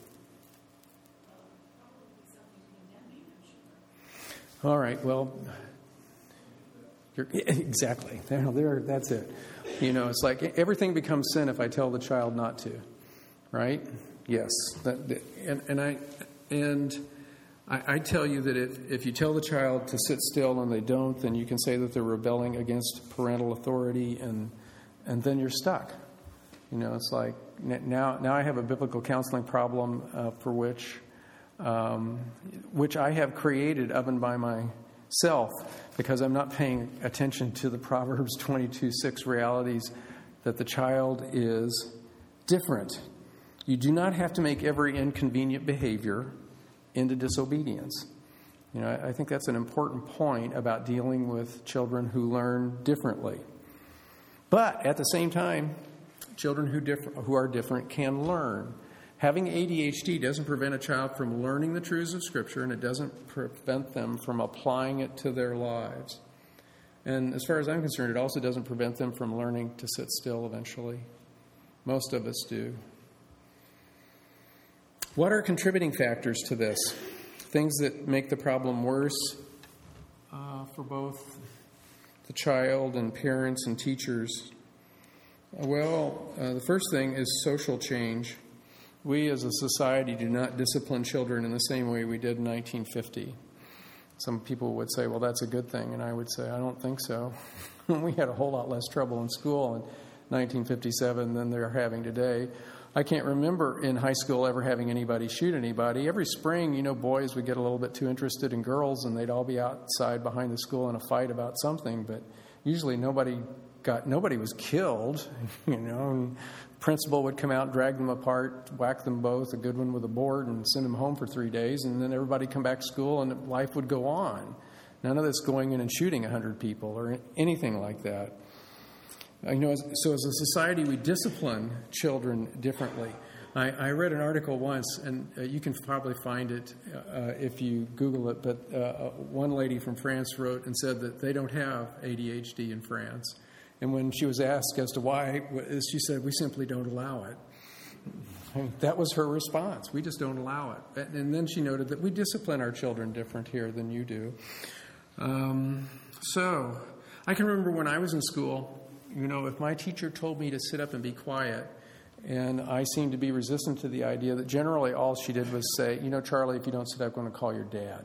[SPEAKER 2] All right, well, you're, exactly. There, there, that's it. You know, it's like everything becomes sin if I tell the child not to, right? Yes. That, that, and, and I and I, I tell you that if, if you tell the child to sit still and they don't, then you can say that they're rebelling against parental authority, and and then you're stuck. You know, it's like now now I have a biblical counseling problem uh, for which. Um, which I have created of and by myself because I'm not paying attention to the Proverbs twenty-two six realities that the child is different. You do not have to make every inconvenient behavior into disobedience. You know, I, I think that's an important point about dealing with children who learn differently. But at the same time, children who differ, who are different can learn. Having A D H D doesn't prevent a child from learning the truths of Scripture, and it doesn't prevent them from applying it to their lives. And as far as I'm concerned, it also doesn't prevent them from learning to sit still eventually. Most of us do. What are contributing factors to this? Things that make the problem worse uh, for both the child and parents and teachers. Well, uh, the first thing is social change. We as a society do not discipline children in the same way we did in nineteen fifty. Some people would say, well, that's a good thing. And I would say, I don't think so. We had a whole lot less trouble in school in nineteen fifty-seven than they're having today. I can't remember in high school ever having anybody shoot anybody. Every spring, you know, boys would get a little bit too interested in girls, and they'd all be outside behind the school in a fight about something. But usually nobody got, nobody was killed, you know. And principal would come out, drag them apart, whack them both, a good one with a board, and send them home for three days. And then everybody come back to school, and life would go on. None of this going in and shooting one hundred people or anything like that. You know, so as a society, we discipline children differently. I, I read an article once, and uh, you can probably find it uh, if you Google it, but uh, one lady from France wrote and said that they don't have A D H D in France. And when she was asked as to why, she said, we simply don't allow it. And that was her response. We just don't allow it. And then she noted that we discipline our children different here than you do. Um, so I can remember when I was in school, you know, if my teacher told me to sit up and be quiet, and I seemed to be resistant to the idea, that generally all she did was say, you know, Charlie, if you don't sit up, I'm going to call your dad.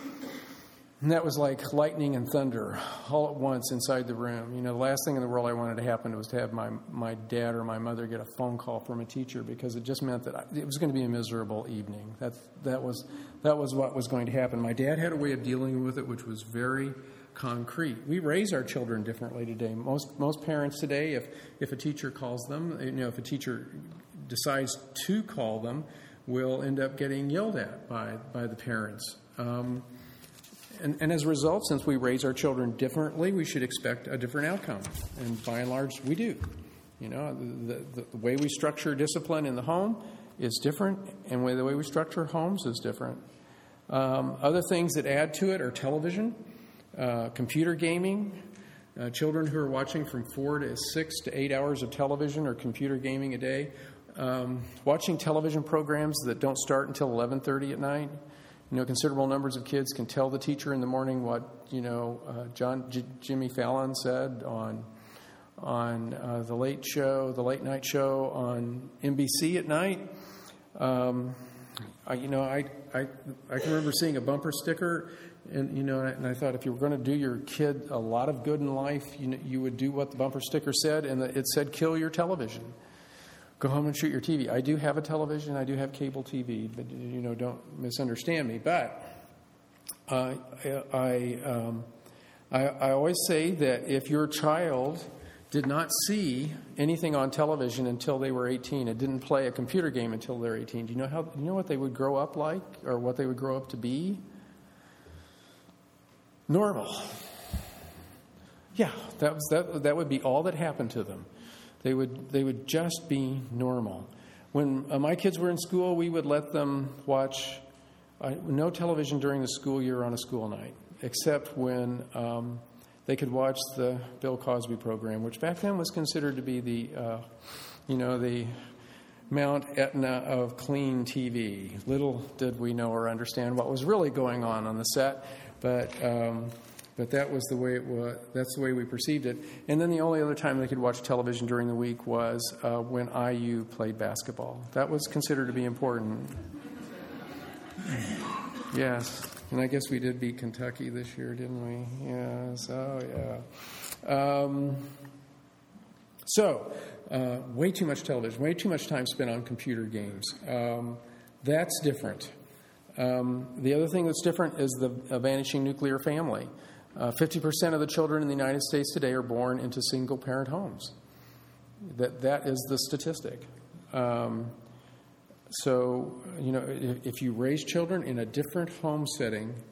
[SPEAKER 2] And that was like lightning and thunder all at once inside the room. You know, the last thing in the world I wanted to happen was to have my, my dad or my mother get a phone call from a teacher, because it just meant that I, it was going to be a miserable evening. That, that was, that was what was going to happen. My dad had a way of dealing with it which was very concrete. We raise our children differently today. Most most parents today, if if a teacher calls them, you know, if a teacher decides to call them, will end up getting yelled at by by the parents. Um, and, and as a result, since we raise our children differently, we should expect a different outcome. And by and large, we do. You know, the, the, the way we structure discipline in the home is different, and the way we structure homes is different. Um, other things that add to it are television. Uh, computer gaming, uh, children who are watching from four to six to eight hours of television or computer gaming a day, um, watching television programs that don't start until eleven thirty at night. You know, considerable numbers of kids can tell the teacher in the morning what, you know, uh, John J- Jimmy Fallon said on on uh, the late show, the late night show on N B C at night. Um, I, you know, I, I I can remember seeing a bumper sticker. And, you know, and I thought if you were going to do your kid a lot of good in life, you know, you would do what the bumper sticker said, and it said, kill your television. Go home and shoot your T V. I do have a television. I do have cable T V, but, you know, don't misunderstand me. But uh, I, um, I, I always say that if your child did not see anything on television until they were eighteen and didn't play a computer game until they're eighteen, do you know how? You know what they would grow up like, or what they would grow up to be? Normal. Yeah, that was that. That would be all that happened to them. They would they would just be normal. When uh, my kids were in school, we would let them watch uh, no television during the school year on a school night, except when um, they could watch the Bill Cosby program, which back then was considered to be the, uh, you know, the Mount Etna of clean T V. Little did we know or understand what was really going on on the set. But um, but that was the way it was. That's the way we perceived it. And then the only other time they could watch television during the week was uh, when I U played basketball. That was considered to be important. Yes, and I guess we did beat Kentucky this year, didn't we? Yes. Oh yeah. Um, so uh, way too much television, way too much time spent on computer games. Um, that's different. Um, the other thing that's different is the uh, vanishing nuclear family. Uh, fifty percent of the children in the United States today are born into single-parent homes. That that is the statistic. Um, so, you know, if, if you raise children in a different home setting,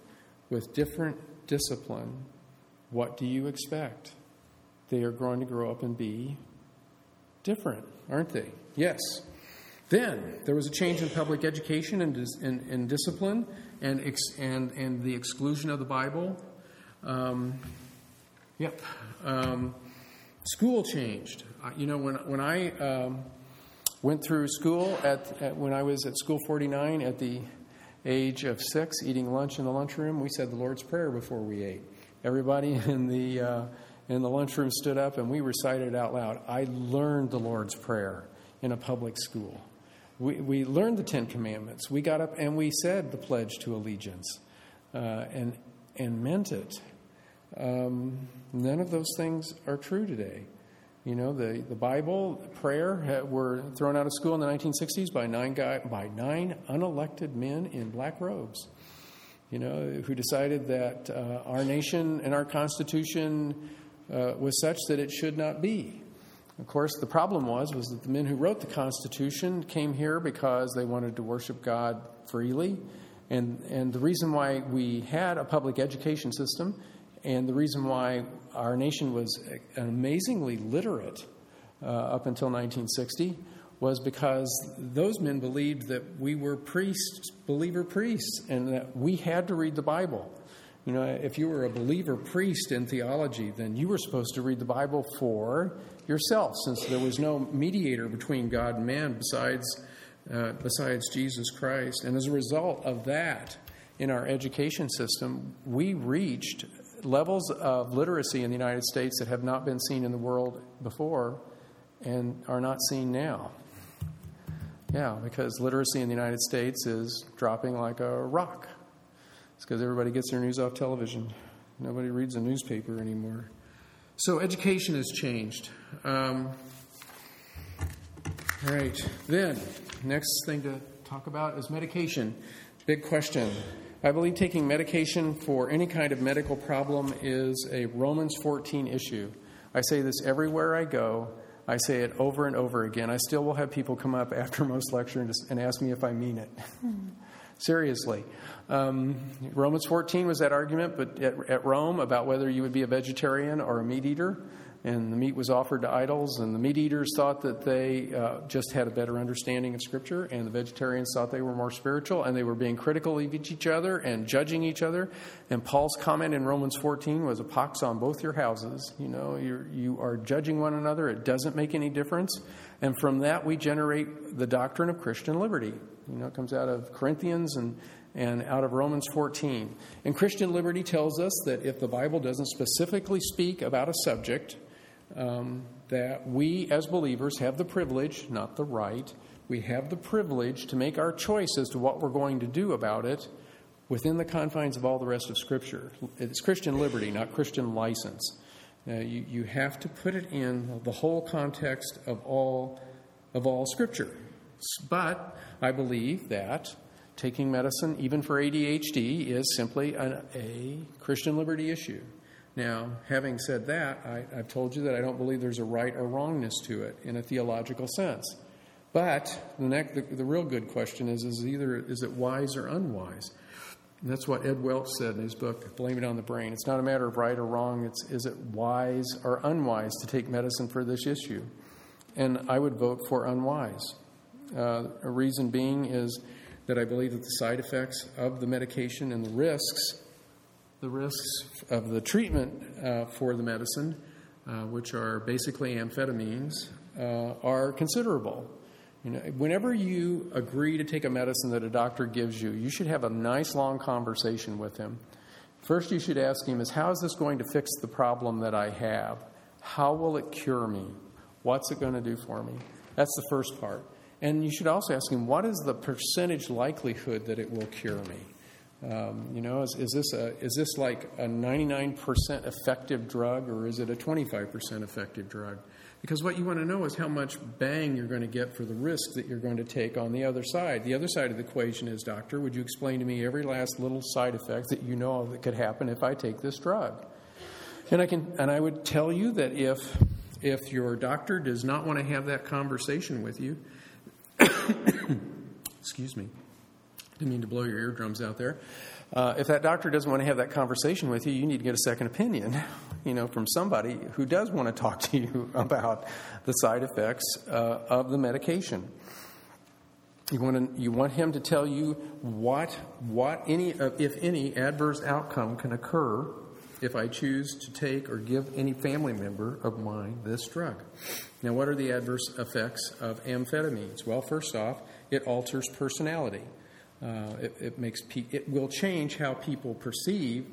[SPEAKER 2] with different discipline, what do you expect? They are going to grow up and be different, aren't they? Yes. Then there was a change in public education and, and, and discipline and, ex, and, and the exclusion of the Bible. Um, yep. Um, school changed. Uh, you know, when, when I um, went through school, at, at when I was at School forty-nine at the age of six, eating lunch in the lunchroom, we said the Lord's Prayer before we ate. Everybody in the uh, in the lunchroom stood up and we recited it out loud. I learned the Lord's Prayer in a public school. We we learned the Ten Commandments. We got up and we said the Pledge to Allegiance, uh, and and meant it. Um, none of those things are true today. You know, the, the Bible, prayer were thrown out of school in the nineteen sixties by nine guy, by nine unelected men in black robes, you know, who decided that uh, our nation and our Constitution uh, was such that it should not be. Of course, the problem was, was that the men who wrote the Constitution came here because they wanted to worship God freely. And, and the reason why we had a public education system and the reason why our nation was amazingly literate uh, up until nineteen sixty was because those men believed that we were priests, believer priests, and that we had to read the Bible. You know, if you were a believer priest in theology, then you were supposed to read the Bible for yourself, since there was no mediator between God and man besides uh, besides Jesus Christ. And as a result of that, in our education system, we reached levels of literacy in the United States that have not been seen in the world before and are not seen now. Yeah, because literacy in the United States is dropping like a rock. It's because everybody gets their news off television. Nobody reads a newspaper anymore. So education has changed. Um, all right. Then, next thing to talk about is medication. Big question. I believe taking medication for any kind of medical problem is a Romans fourteen issue. I say this everywhere I go. I say it over and over again. I still will have people come up after most lecture and, just, and ask me if I mean it. Seriously. Um, Romans fourteen was that argument, but at, at Rome about whether you would be a vegetarian or a meat eater. And the meat was offered to idols, and the meat eaters thought that they uh, just had a better understanding of Scripture, and the vegetarians thought they were more spiritual, and they were being critical of each other and judging each other. And Paul's comment in Romans fourteen was a pox on both your houses. You know, you're, you are judging one another. It doesn't make any difference. And from that, we generate the doctrine of Christian liberty. You know, it comes out of Corinthians and and out of Romans fourteen. And Christian liberty tells us that if the Bible doesn't specifically speak about a subject, Um, that we as believers have the privilege, not the right, we have the privilege to make our choice as to what we're going to do about it within the confines of all the rest of Scripture. It's Christian liberty, not Christian license. Uh, you, you have to put it in the whole context of all of all Scripture. But I believe that taking medicine, even for A D H D, is simply an, a Christian liberty issue. Now, having said that, I, I've told you that I don't believe there's a right or wrongness to it in a theological sense. But the, next, the, the real good question is, is either is it wise or unwise? And that's what Ed Welch said in his book, Blame It on the Brain. It's not a matter of right or wrong. It's is it wise or unwise to take medicine for this issue? And I would vote for unwise. Uh, a reason being is that I believe that the side effects of the medication and the risks The risks of the treatment uh, for the medicine, uh, which are basically amphetamines, uh, are considerable. You know, whenever you agree to take a medicine that a doctor gives you, you should have a nice long conversation with him. First, you should ask him, is how is this going to fix the problem that I have? How will it cure me? What's it going to do for me? That's the first part. And you should also ask him, what is the percentage likelihood that it will cure me? Um, you know, is, is this a is this like a ninety-nine percent effective drug, or is it a twenty-five percent effective drug? Because what you want to know is how much bang you're going to get for the risk that you're going to take on the other side. The other side of the equation is, doctor, would you explain to me every last little side effect that you know of that could happen if I take this drug? And I can and I would tell you that if if your doctor does not want to have that conversation with you, excuse me. Didn't mean to blow your eardrums out there. Uh, if that doctor doesn't want to have that conversation with you, you need to get a second opinion, you know, from somebody who does want to talk to you about the side effects uh, of the medication. You want to, you want him to tell you what what any if any adverse outcome can occur if I choose to take or give any family member of mine this drug. Now, what are the adverse effects of amphetamines? Well, first off, it alters personality. Uh, it, it makes pe- it will change how people perceive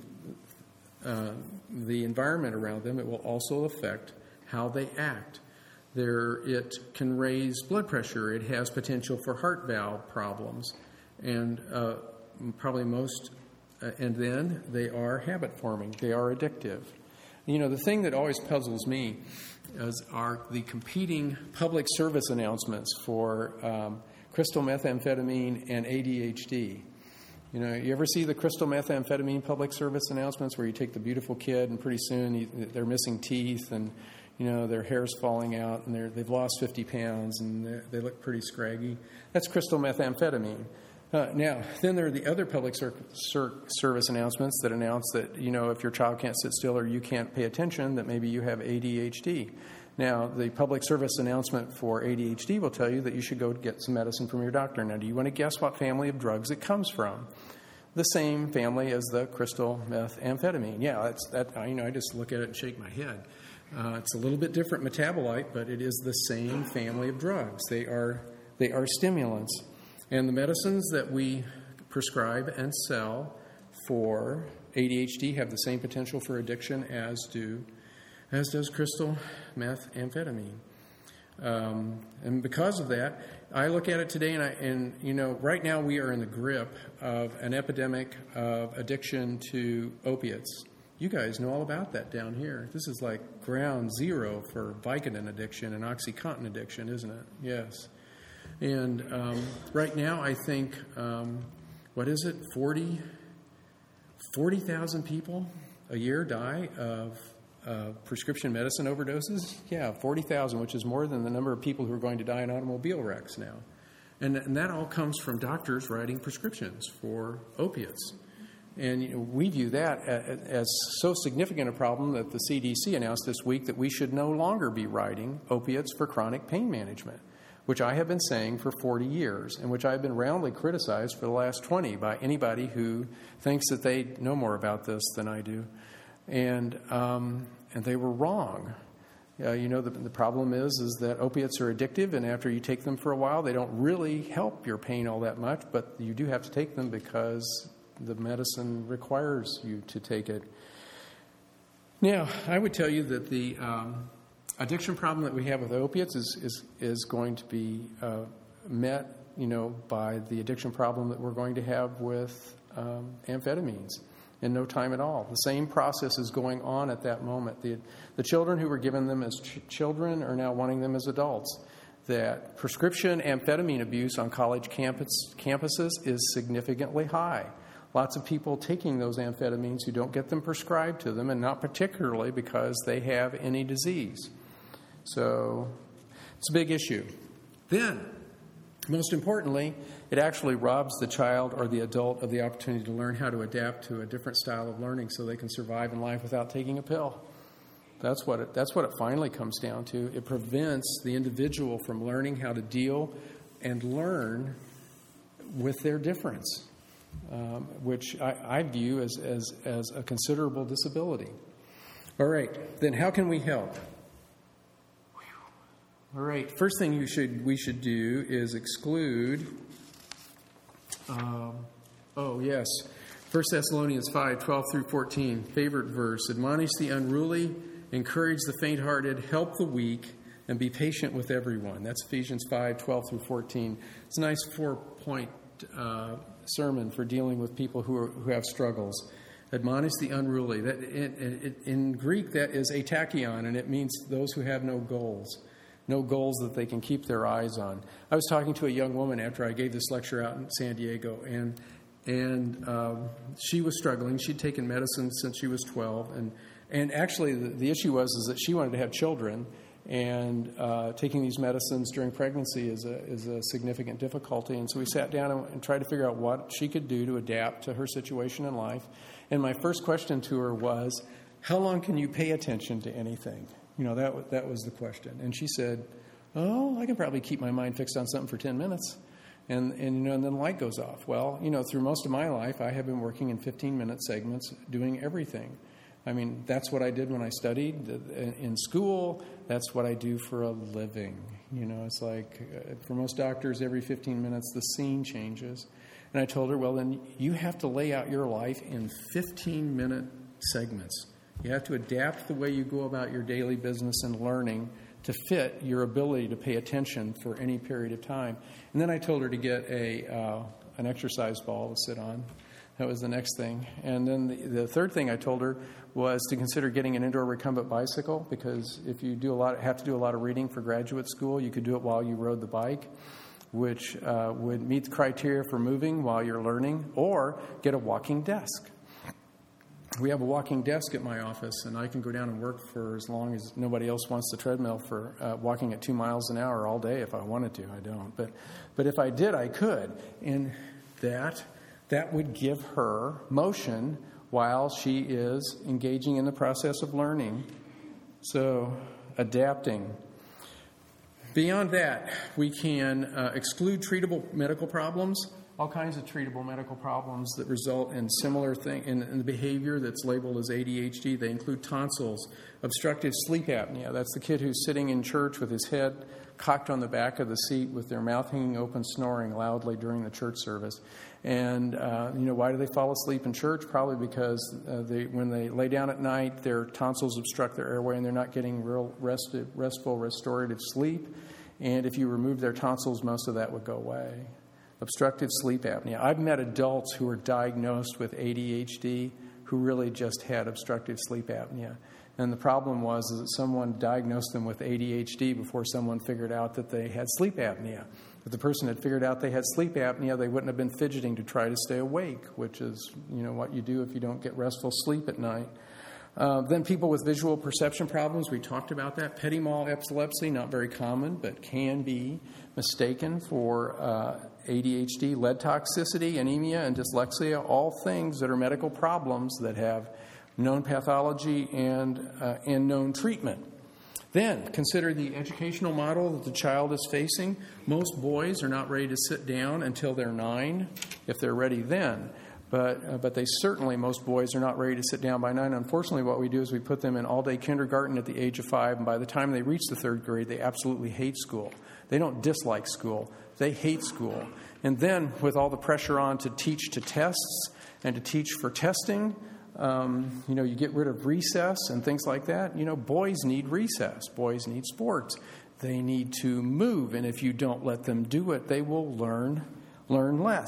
[SPEAKER 2] uh, the environment around them. It will also affect how they act. There, it can raise blood pressure. It has potential for heart valve problems, and uh, probably most. Uh, and then they are habit forming. They are addictive. You know, the thing that always puzzles me is are the competing public service announcements for um, crystal methamphetamine and A D H D. You know, you ever see the crystal methamphetamine public service announcements where you take the beautiful kid and pretty soon you, they're missing teeth and, you know, their hair's falling out and they're, they've lost fifty pounds and they look pretty scraggy? That's crystal methamphetamine. Uh, now, then there are the other public ser- ser- service announcements that announce that, you know, if your child can't sit still or you can't pay attention, that maybe you have A D H D. Now, the public service announcement for A D H D will tell you that you should go get some medicine from your doctor. Now, do you want to guess what family of drugs it comes from? The same family as the crystal methamphetamine. Yeah, that's that. You know, I just look at it and shake my head. Uh, it's a little bit different metabolite, but it is the same family of drugs. They are they are stimulants. And the medicines that we prescribe and sell for A D H D have the same potential for addiction as do as does crystal methamphetamine. Um, and because of that, I look at it today, and, I, and you know, right now we are in the grip of an epidemic of addiction to opiates. You guys know all about that down here. This is like ground zero for Vicodin addiction and OxyContin addiction, isn't it? Yes. And um, right now, I think, um, what is it, forty thousand people a year die of uh, prescription medicine overdoses? Yeah, forty thousand, which is more than the number of people who are going to die in automobile wrecks now. And, and that all comes from doctors writing prescriptions for opiates. And you know, we view that as so significant a problem that the C D C announced this week that we should no longer be writing opiates for chronic pain management, which I have been saying for forty years, and which I have been roundly criticized for the last twenty by anybody who thinks that they know more about this than I do. And um, and they were wrong. Uh, you know, the, the problem is, is that opiates are addictive, and after you take them for a while, they don't really help your pain all that much, but you do have to take them because the medicine requires you to take it. Now, I would tell you that the um, addiction problem that we have with opiates is is, is going to be uh, met, you know, by the addiction problem that we're going to have with um, amphetamines in no time at all. The same process is going on at that moment. The, the children who were given them as ch- children are now wanting them as adults. That prescription amphetamine abuse on college campus, campuses is significantly high. Lots of people taking those amphetamines who don't get them prescribed to them, and not particularly because they have any disease. So it's a big issue. Then, most importantly, it actually robs the child or the adult of the opportunity to learn how to adapt to a different style of learning so they can survive in life without taking a pill. That's what it, that's what it finally comes down to. It prevents the individual from learning how to deal and learn with their difference, um, which I, I view as, as, as a considerable disability. All right, then how can we help? All right, first thing you should we should do is exclude, um, oh yes, First Thessalonians five, twelve through fourteen, favorite verse. Admonish the unruly, encourage the faint-hearted, help the weak, and be patient with everyone. That's Ephesians five, twelve through fourteen. It's a nice four-point uh, sermon for dealing with people who are, who have struggles. Admonish the unruly. That it, it, in Greek, that is atakion, and it means those who have no goals. No goals that they can keep their eyes on. I was talking to a young woman after I gave this lecture out in San Diego, and and um, she was struggling. She'd taken medicine since she was twelve, and and actually the, the issue was is that she wanted to have children, And uh, taking these medicines during pregnancy is a, is a significant difficulty. And so we sat down and, and tried to figure out what she could do to adapt to her situation in life. And my first question to her was, how long can you pay attention to anything? You know, that, that was the question. And she said, oh, I can probably keep my mind fixed on something for ten minutes. And, and, you know, and then the light goes off. Well, you know, through most of my life, I have been working in fifteen-minute segments doing everything. I mean, that's what I did when I studied in school. That's what I do for a living. You know, it's like uh, for most doctors, every fifteen minutes, the scene changes. And I told her, well, then you have to lay out your life in fifteen-minute segments. You have to adapt the way you go about your daily business and learning to fit your ability to pay attention for any period of time. And then I told her to get a uh, an exercise ball to sit on. That was the next thing. And then the, the third thing I told her was to consider getting an indoor recumbent bicycle, because if you do a lot, have to do a lot of reading for graduate school, you could do it while you rode the bike, which uh, would meet the criteria for moving while you're learning, or get a walking desk. We have a walking desk at my office, and I can go down and work for as long as nobody else wants the treadmill for uh, walking at two miles an hour all day if I wanted to. I don't. But, but if I did, I could. And that... That would give her motion while she is engaging in the process of learning. So, adapting. Beyond that, we can uh, exclude treatable medical problems, all kinds of treatable medical problems that result in similar thing in, in the behavior that's labeled as A D H D. They include tonsils, obstructive sleep apnea. That's the kid who's sitting in church with his head cocked on the back of the seat with their mouth hanging open, snoring loudly during the church service. And, uh, you know, why do they fall asleep in church? Probably because uh, they, when they lay down at night, their tonsils obstruct their airway and they're not getting real rested, restful, restorative sleep. And if you remove their tonsils, most of that would go away. Obstructive sleep apnea. I've met adults who were diagnosed with A D H D who really just had obstructive sleep apnea. And the problem was is that someone diagnosed them with A D H D before someone figured out that they had sleep apnea. If the person had figured out they had sleep apnea, they wouldn't have been fidgeting to try to stay awake, which is, you know, what you do if you don't get restful sleep at night. Uh, then people with visual perception problems, we talked about that. Petit mal epilepsy, not very common, but can be mistaken for uh, A D H D. Lead toxicity, anemia, and dyslexia, all things that are medical problems that have known pathology and, uh, and known treatment. Then, consider the educational model that the child is facing. Most boys are not ready to sit down until they're nine, if they're ready then. But uh, but they certainly, most boys are not ready to sit down by nine. Unfortunately, what we do is we put them in all-day kindergarten at the age of five, and by the time they reach the third grade, they absolutely hate school. They don't dislike school. They hate school. And then, with all the pressure on to teach to tests and to teach for testing, Um, you know, you get rid of recess and things like that. You know, boys need recess. Boys need sports. They need to move. And if you don't let them do it, they will learn learn less.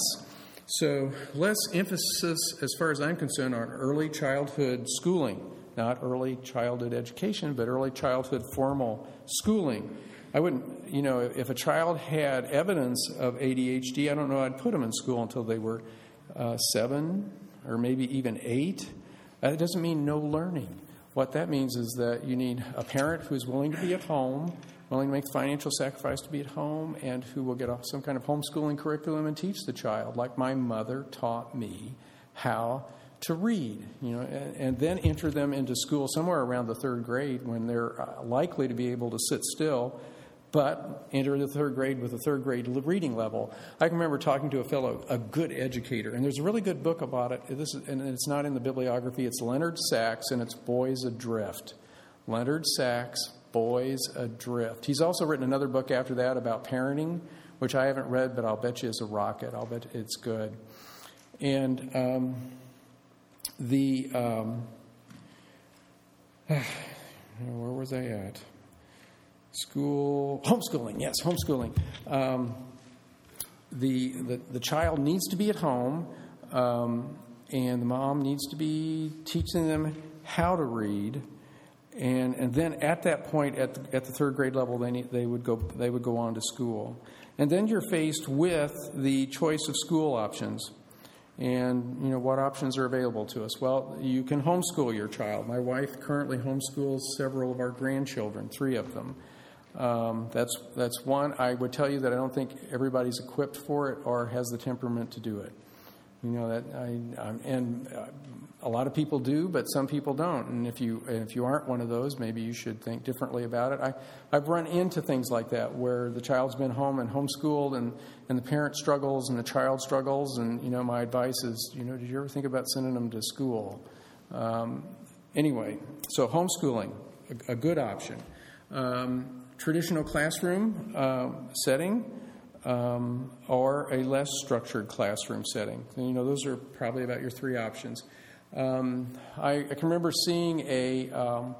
[SPEAKER 2] So less emphasis, as far as I'm concerned, on early childhood schooling. Not early childhood education, but early childhood formal schooling. I wouldn't, you know, if a child had evidence of A D H D, I don't know I'd put them in school until they were uh, seven or maybe even eight. That doesn't mean no learning. What that means is that you need a parent who's willing to be at home, willing to make the financial sacrifice to be at home, and who will get off some kind of homeschooling curriculum and teach the child, like my mother taught me how to read, you know, and, and then enter them into school somewhere around the third grade when they're likely to be able to sit still, but enter the third grade with a third grade reading level. I can remember talking to a fellow, a good educator, and there's a really good book about it. This is, and it's not in the bibliography. It's Leonard Sachs, and it's Boys Adrift. Leonard Sachs, Boys Adrift. He's also written another book after that about parenting, which I haven't read, but I'll bet you is a rocket. I'll bet it's good. And um, the um, where was I at? School, homeschooling, yes, homeschooling. Um, the, the the child needs to be at home, um, and the mom needs to be teaching them how to read, and and then at that point, at the, at the third grade level, they need, they would go they would go on to school, and then you're faced with the choice of school options, And, you know, what options are available to us? Well, you can homeschool your child. My wife currently homeschools several of our grandchildren, three of them. Um, that's that's one. I would tell you that I don't think everybody's equipped for it or has the temperament to do it. You know that I, I'm, and uh, a lot of people do, but some people don't. And if you if you aren't one of those, maybe you should think differently about it. I I've run into things like that where the child's been home and homeschooled, and, and the parent struggles and the child struggles. And you know, my advice is, you know, did you ever think about sending them to school? Um, anyway, so homeschooling, a, a good option. Um, traditional classroom uh, setting. Um, or a less structured classroom setting. And, you know, those are probably about your three options. Um, I, I can remember seeing a, um,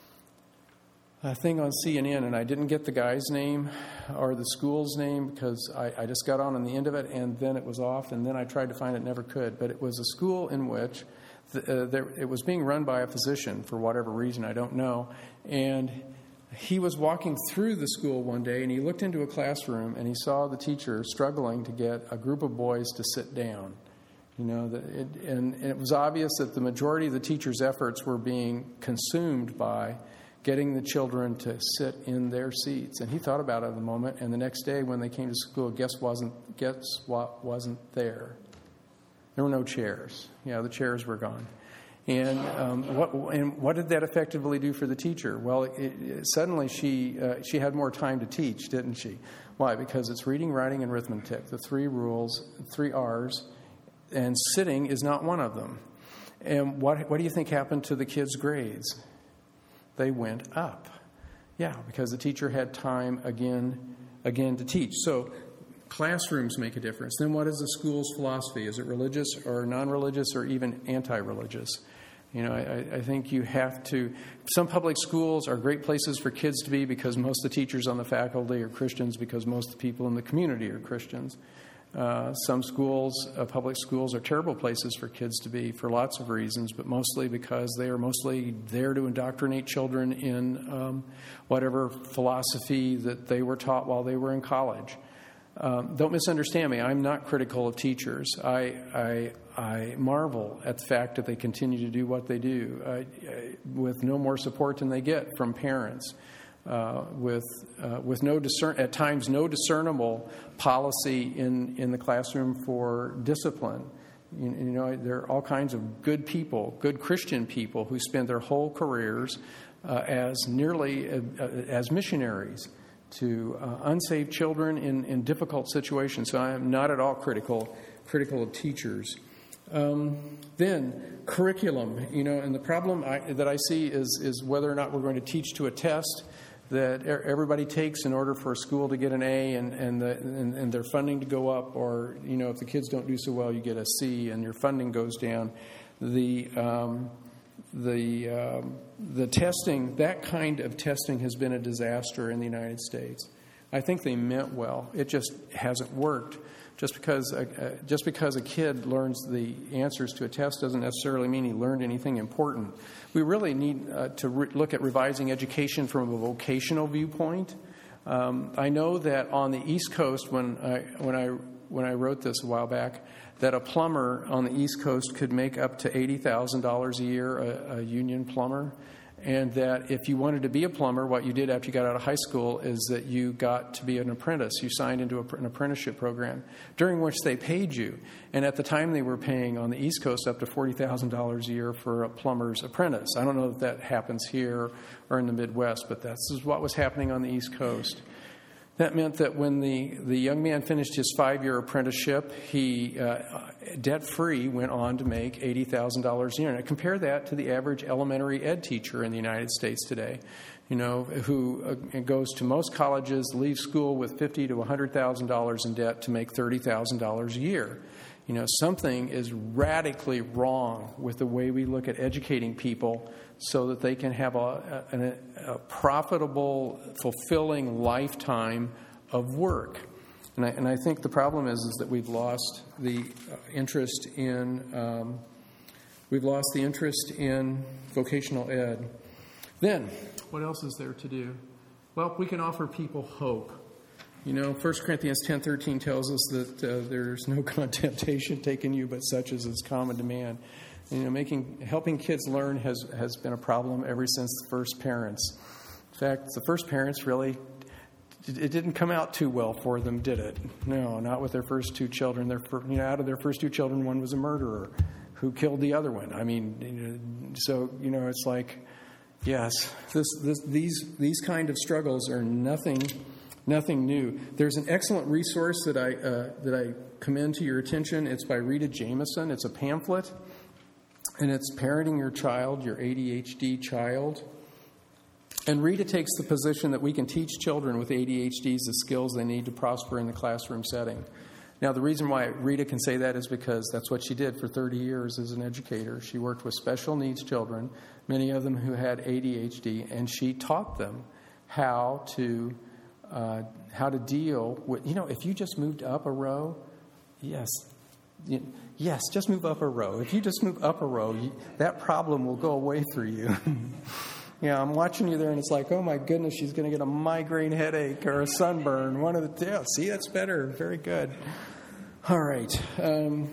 [SPEAKER 2] a thing on C N N, and I didn't get the guy's name or the school's name because I, I just got on on the end of it, and then it was off, and then I tried to find it, never could. But it was a school in which the, uh, there, it was being run by a physician for whatever reason, I don't know, and he was walking through the school one day, and he looked into a classroom, and he saw the teacher struggling to get a group of boys to sit down. You know, the, it, and, and it was obvious that the majority of the teacher's efforts were being consumed by getting the children to sit in their seats. And he thought about it a moment, and the next day when they came to school, guess wasn't guess what wasn't there? There were no chairs. Yeah, the chairs were gone. And um, what and what did that effectively do for the teacher? Well, it, it, suddenly she uh, she had more time to teach, didn't she? Why? Because it's reading, writing, and arithmetic, the three rules, three R's, and sitting is not one of them. And what what do you think happened to the kids' grades? They went up. Yeah, because the teacher had time again again to teach. So classrooms make a difference. Then what is the school's philosophy? Is it religious or non-religious or even anti-religious? You know, I, I think you have to... Some public schools are great places for kids to be because most of the teachers on the faculty are Christians, because most of the people in the community are Christians. Uh, some schools, uh, public schools, are terrible places for kids to be for lots of reasons, but mostly because they are mostly there to indoctrinate children in um, whatever philosophy that they were taught while they were in college. Um, don't misunderstand me. I'm not critical of teachers. I, I I marvel at the fact that they continue to do what they do uh, with no more support than they get from parents, uh, with uh, with no discern at times no discernible policy in, in the classroom for discipline. You, you know, there are all kinds of good people, good Christian people, who spend their whole careers uh, as nearly uh, as missionaries to uh, unsaved children in, in difficult situations. So I am not at all critical critical of teachers. Um, then curriculum, you know, and the problem I, that I see is is whether or not we're going to teach to a test that everybody takes in order for a school to get an A and and, the, and and their funding to go up, or you know, if the kids don't do so well, you get a C and your funding goes down. The um, the um, the testing, that kind of testing has been a disaster in the United States. I think they meant well. It just hasn't worked. Just because a, uh, just because a kid learns the answers to a test doesn't necessarily mean he learned anything important. We really need uh, to re- look at revising education from a vocational viewpoint. Um, I know that on the East Coast, when I when I when I wrote this a while back, that a plumber on the East Coast could make up to eighty thousand dollars a year, a, a union plumber. And that if you wanted to be a plumber, what you did after you got out of high school is that you got to be an apprentice. You signed into a, an apprenticeship program during which they paid you. And at the time, they were paying on the East Coast up to forty thousand dollars a year for a plumber's apprentice. I don't know if that happens here or in the Midwest, but that's what was happening on the East Coast. That meant that when the, the young man finished his five-year apprenticeship, he, uh, debt-free, went on to make eighty thousand dollars a year. Now, compare that to the average elementary ed teacher in the United States today, you know, who uh, goes to most colleges, leaves school with fifty thousand to one hundred thousand dollars in debt to make thirty thousand dollars a year. You know, something is radically wrong with the way we look at educating people so that they can have a, a, a profitable, fulfilling lifetime of work. And I, and I think the problem is, is that we've lost the interest in um, we've lost the interest in vocational ed. Then, what else is there to do? Well, we can offer people hope. You know, First Corinthians ten thirteen tells us that uh, there's no temptation taken you but such as is common to man. And, you know, making helping kids learn has, has been a problem ever since the first parents. In fact, the first parents really, it didn't come out too well for them, did it? No, not with their first two children. Their, you know, out of their first two children, one was a murderer who killed the other one. I mean, you know, so, you know, it's like, yes, this, this, these these kind of struggles are nothing nothing new. There's an excellent resource that I uh, that I commend to your attention. It's by Rita Jameson. It's a pamphlet, and it's Parenting Your Child, Your A D H D Child. And Rita takes the position that we can teach children with A D H Ds the skills they need to prosper in the classroom setting. Now, the reason why Rita can say that is because that's what she did for thirty years as an educator. She worked with special needs children, many of them who had A D H D, and she taught them how to uh, how to deal with, you know, if you just moved up a row, yes, you, yes, just move up a row. If you just move up a row, you, that problem will go away for you. Yeah, I'm watching you there, and it's like, oh, my goodness, she's going to get a migraine headache or a sunburn. One of the two. Yeah, see, that's better. Very good. All right. Um,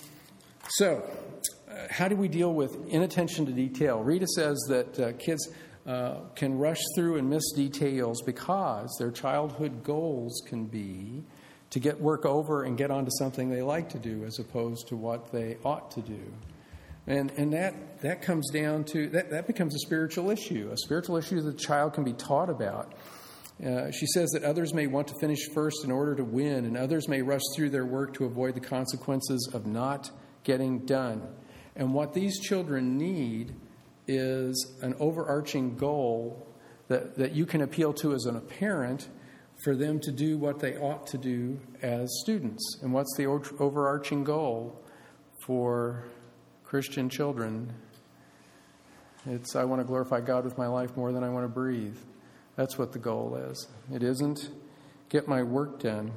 [SPEAKER 2] so, uh, how do we deal with inattention to detail? Rita says that uh, kids uh, can rush through and miss details because their childhood goals can be to get work over and get onto something they like to do as opposed to what they ought to do. And and that, that comes down to, that, that becomes a spiritual issue, a spiritual issue that the child can be taught about. Uh, she says that others may want to finish first in order to win, and others may rush through their work to avoid the consequences of not getting done. And what these children need is an overarching goal that, that you can appeal to as a parent for them to do what they ought to do as students. And what's the overarching goal for Christian children? It's, I want to glorify God with my life more than I want to breathe. That's what the goal is. It isn't get my work done.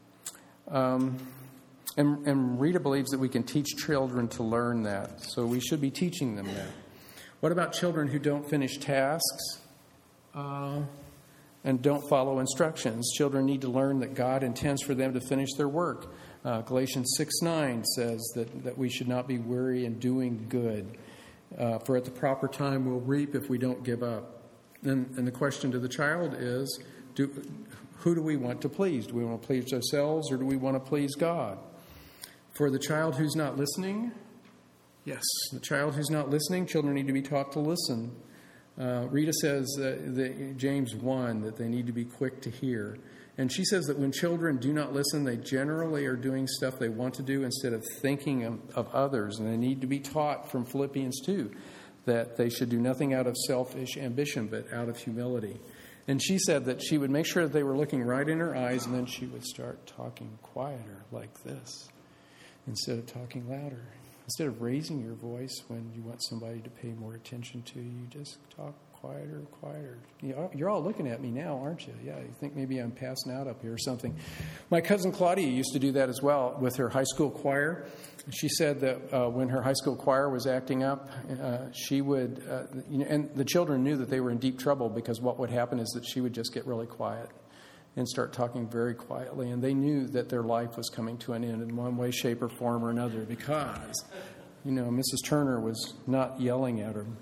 [SPEAKER 2] Um, and, and Rita believes that we can teach children to learn that. So we should be teaching them that. What about children who don't finish tasks uh, and don't follow instructions? Children need to learn that God intends for them to finish their work. Uh, Galatians six nine says that, that we should not be weary in doing good. Uh, for at the proper time we'll reap if we don't give up. And, and the question to the child is, do, who do we want to please? Do we want to please ourselves or do we want to please God? For the child who's not listening, yes, the child who's not listening, children need to be taught to listen. Uh, Rita says uh, that James one, that they need to be quick to hear. And she says that when children do not listen, they generally are doing stuff they want to do instead of thinking of, of others. And they need to be taught from Philippians two that they should do nothing out of selfish ambition, but out of humility. And she said that she would make sure that they were looking right in her eyes, and then she would start talking quieter like this instead of talking louder. Instead of raising your voice when you want somebody to pay more attention to you, you just talk quieter, quieter. You're all looking at me now, aren't you? Yeah, you think maybe I'm passing out up here or something. My cousin Claudia used to do that as well with her high school choir. She said that uh, when her high school choir was acting up, uh, she would, uh, you know, and the children knew that they were in deep trouble because what would happen is that she would just get really quiet and start talking very quietly. And they knew that their life was coming to an end in one way, shape, or form or another because, you know, Missus Turner was not yelling at her.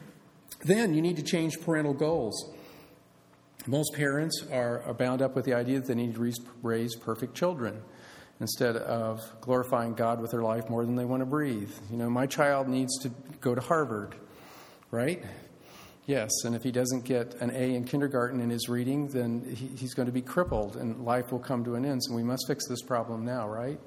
[SPEAKER 2] Then you need to change parental goals. Most parents are, are bound up with the idea that they need to raise, raise perfect children instead of glorifying God with their life more than they want to breathe. You know, my child needs to go to Harvard, right? Yes, and if he doesn't get an A in kindergarten in his reading, then he, he's going to be crippled and life will come to an end. So we must fix this problem now, right?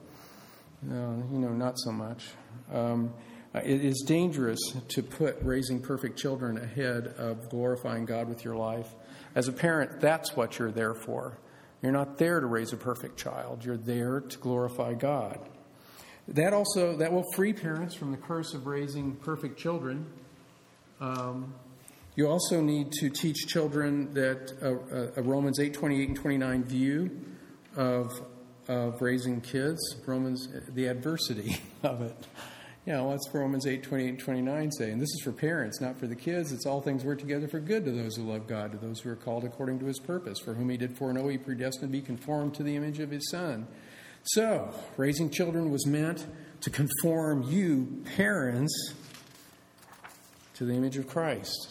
[SPEAKER 2] No, you know, not so much. Um, it is dangerous to put raising perfect children ahead of glorifying God with your life. As a parent, that's what you're there for. You're not there to raise a perfect child. You're there to glorify God. That also, that will free parents from the curse of raising perfect children. Um, you also need to teach children that a, a Romans eight twenty-eight and twenty-nine view of of raising kids, Romans, the adversity of it. Yeah, well, that's Romans eight, twenty-eight and twenty-nine say. And this is for parents, not for the kids. It's all things work together for good to those who love God, to those who are called according to his purpose, for whom he did foreknow, he predestined to be conformed to the image of his Son. So, raising children was meant to conform you, parents, to the image of Christ.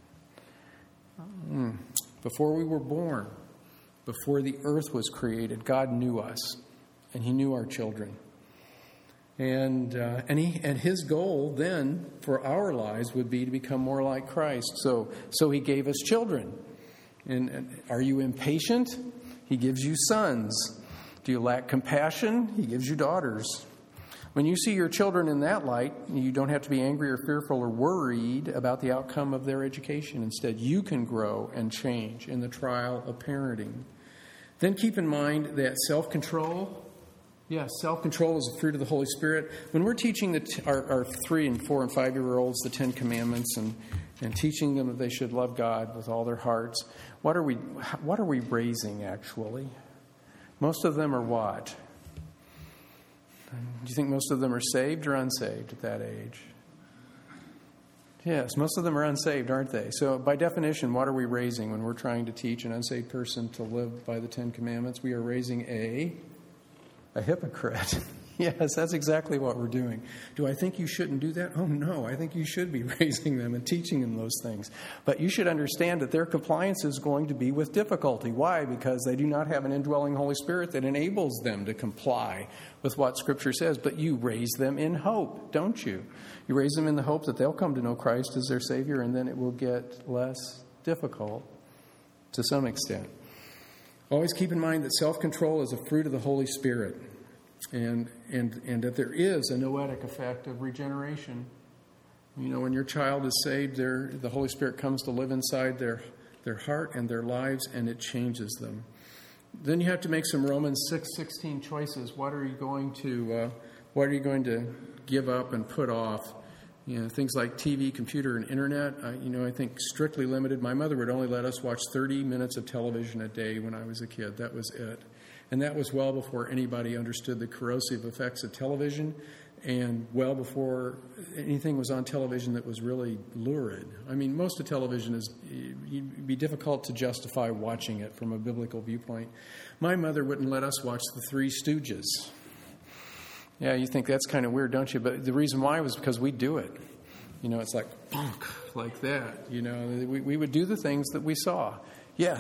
[SPEAKER 2] Mm. Before we were born, before the earth was created, God knew us, and he knew our children. And uh, and he and his goal then for our lives would be to become more like Christ. So so he gave us children. And, and are you impatient? He gives you sons. Do you lack compassion? He gives you daughters. When you see your children in that light, you don't have to be angry or fearful or worried about the outcome of their education. Instead, you can grow and change in the trial of parenting. Then keep in mind that self-control, yes, self-control is a fruit of the Holy Spirit. When we're teaching the t- our, our three and four and five-year-olds the Ten Commandments and, and teaching them that they should love God with all their hearts, what are we what are we raising actually? Most of them are what? Do you think most of them are saved or unsaved at that age? Yes, most of them are unsaved, aren't they? So by definition, what are we raising when we're trying to teach an unsaved person to live by the Ten Commandments? We are raising a, a hypocrite. Yes, that's exactly what we're doing. Do I think you shouldn't do that? Oh, no, I think you should be raising them and teaching them those things. But you should understand that their compliance is going to be with difficulty. Why? Because they do not have an indwelling Holy Spirit that enables them to comply with what Scripture says. But you raise them in hope, don't you? You raise them in the hope that they'll come to know Christ as their Savior, and then it will get less difficult to some extent. Always keep in mind that self-control is a fruit of the Holy Spirit. And, and and that there is a noetic effect of regeneration. You know, when your child is saved, there the Holy Spirit comes to live inside their their heart and their lives, and it changes them. Then you have to make some Romans six sixteen choices. What are you going to uh, what are you going to give up and put off? You know, things like T V, computer, and internet. Uh, you know, I think strictly limited. My mother would only let us watch thirty minutes of television a day when I was a kid. That was it. And that was well before anybody understood the corrosive effects of television, and well before anything was on television that was really lurid. I mean, most of television is, it'd be difficult to justify watching it from a biblical viewpoint. My mother wouldn't let us watch The Three Stooges. Yeah, you think that's kind of weird, don't you? But the reason why was because we do it. You know, it's like, bonk, like that. You know, we, we would do the things that we saw. Yes.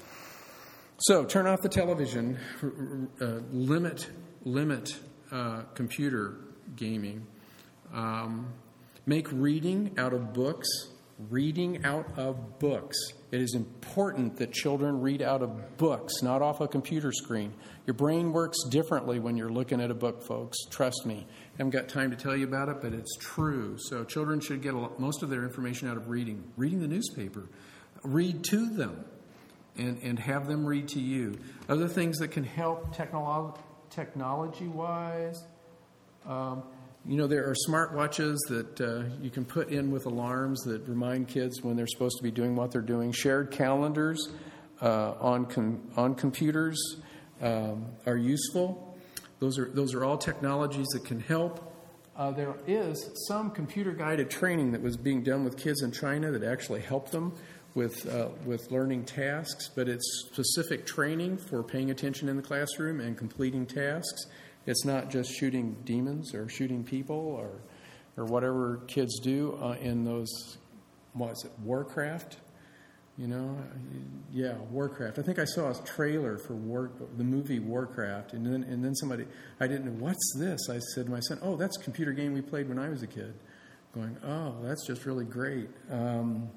[SPEAKER 2] So turn off the television, uh, limit limit uh, computer gaming, um, make reading out of books, reading out of books. It is important that children read out of books, not off a computer screen. Your brain works differently when you're looking at a book, folks. Trust me. I haven't got time to tell you about it, but it's true. So children should get a lot, most of their information out of reading. Reading the newspaper. Read to them. And, and have them read to you. Other things that can help technolo- technology-wise, um, you know, there are smartwatches that uh, you can put in with alarms that remind kids when they're supposed to be doing what they're doing. Shared calendars uh, on com- on computers um, are useful. Those are those are all technologies that can help. Uh, there is some computer-guided training that was being done with kids in China that actually helped them with uh, with learning tasks, but it's specific training for paying attention in the classroom and completing tasks. It's not just shooting demons or shooting people or or whatever kids do uh, in those, what is it, Warcraft? You know, yeah, Warcraft. I think I saw a trailer for War, the movie Warcraft, and then and then somebody, I didn't know, what's this? I said to my son, oh, that's a computer game we played when I was a kid. Going, oh, that's just really great. Um,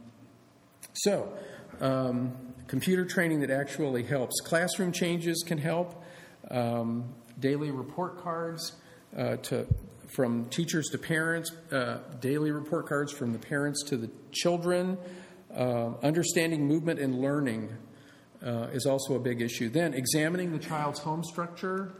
[SPEAKER 2] So, um, computer training that actually helps. Classroom changes can help. Um, daily report cards uh, to from teachers to parents. Uh, daily report cards from the parents to the children. Uh, understanding movement and learning uh, is also a big issue. Then, examining the child's home structure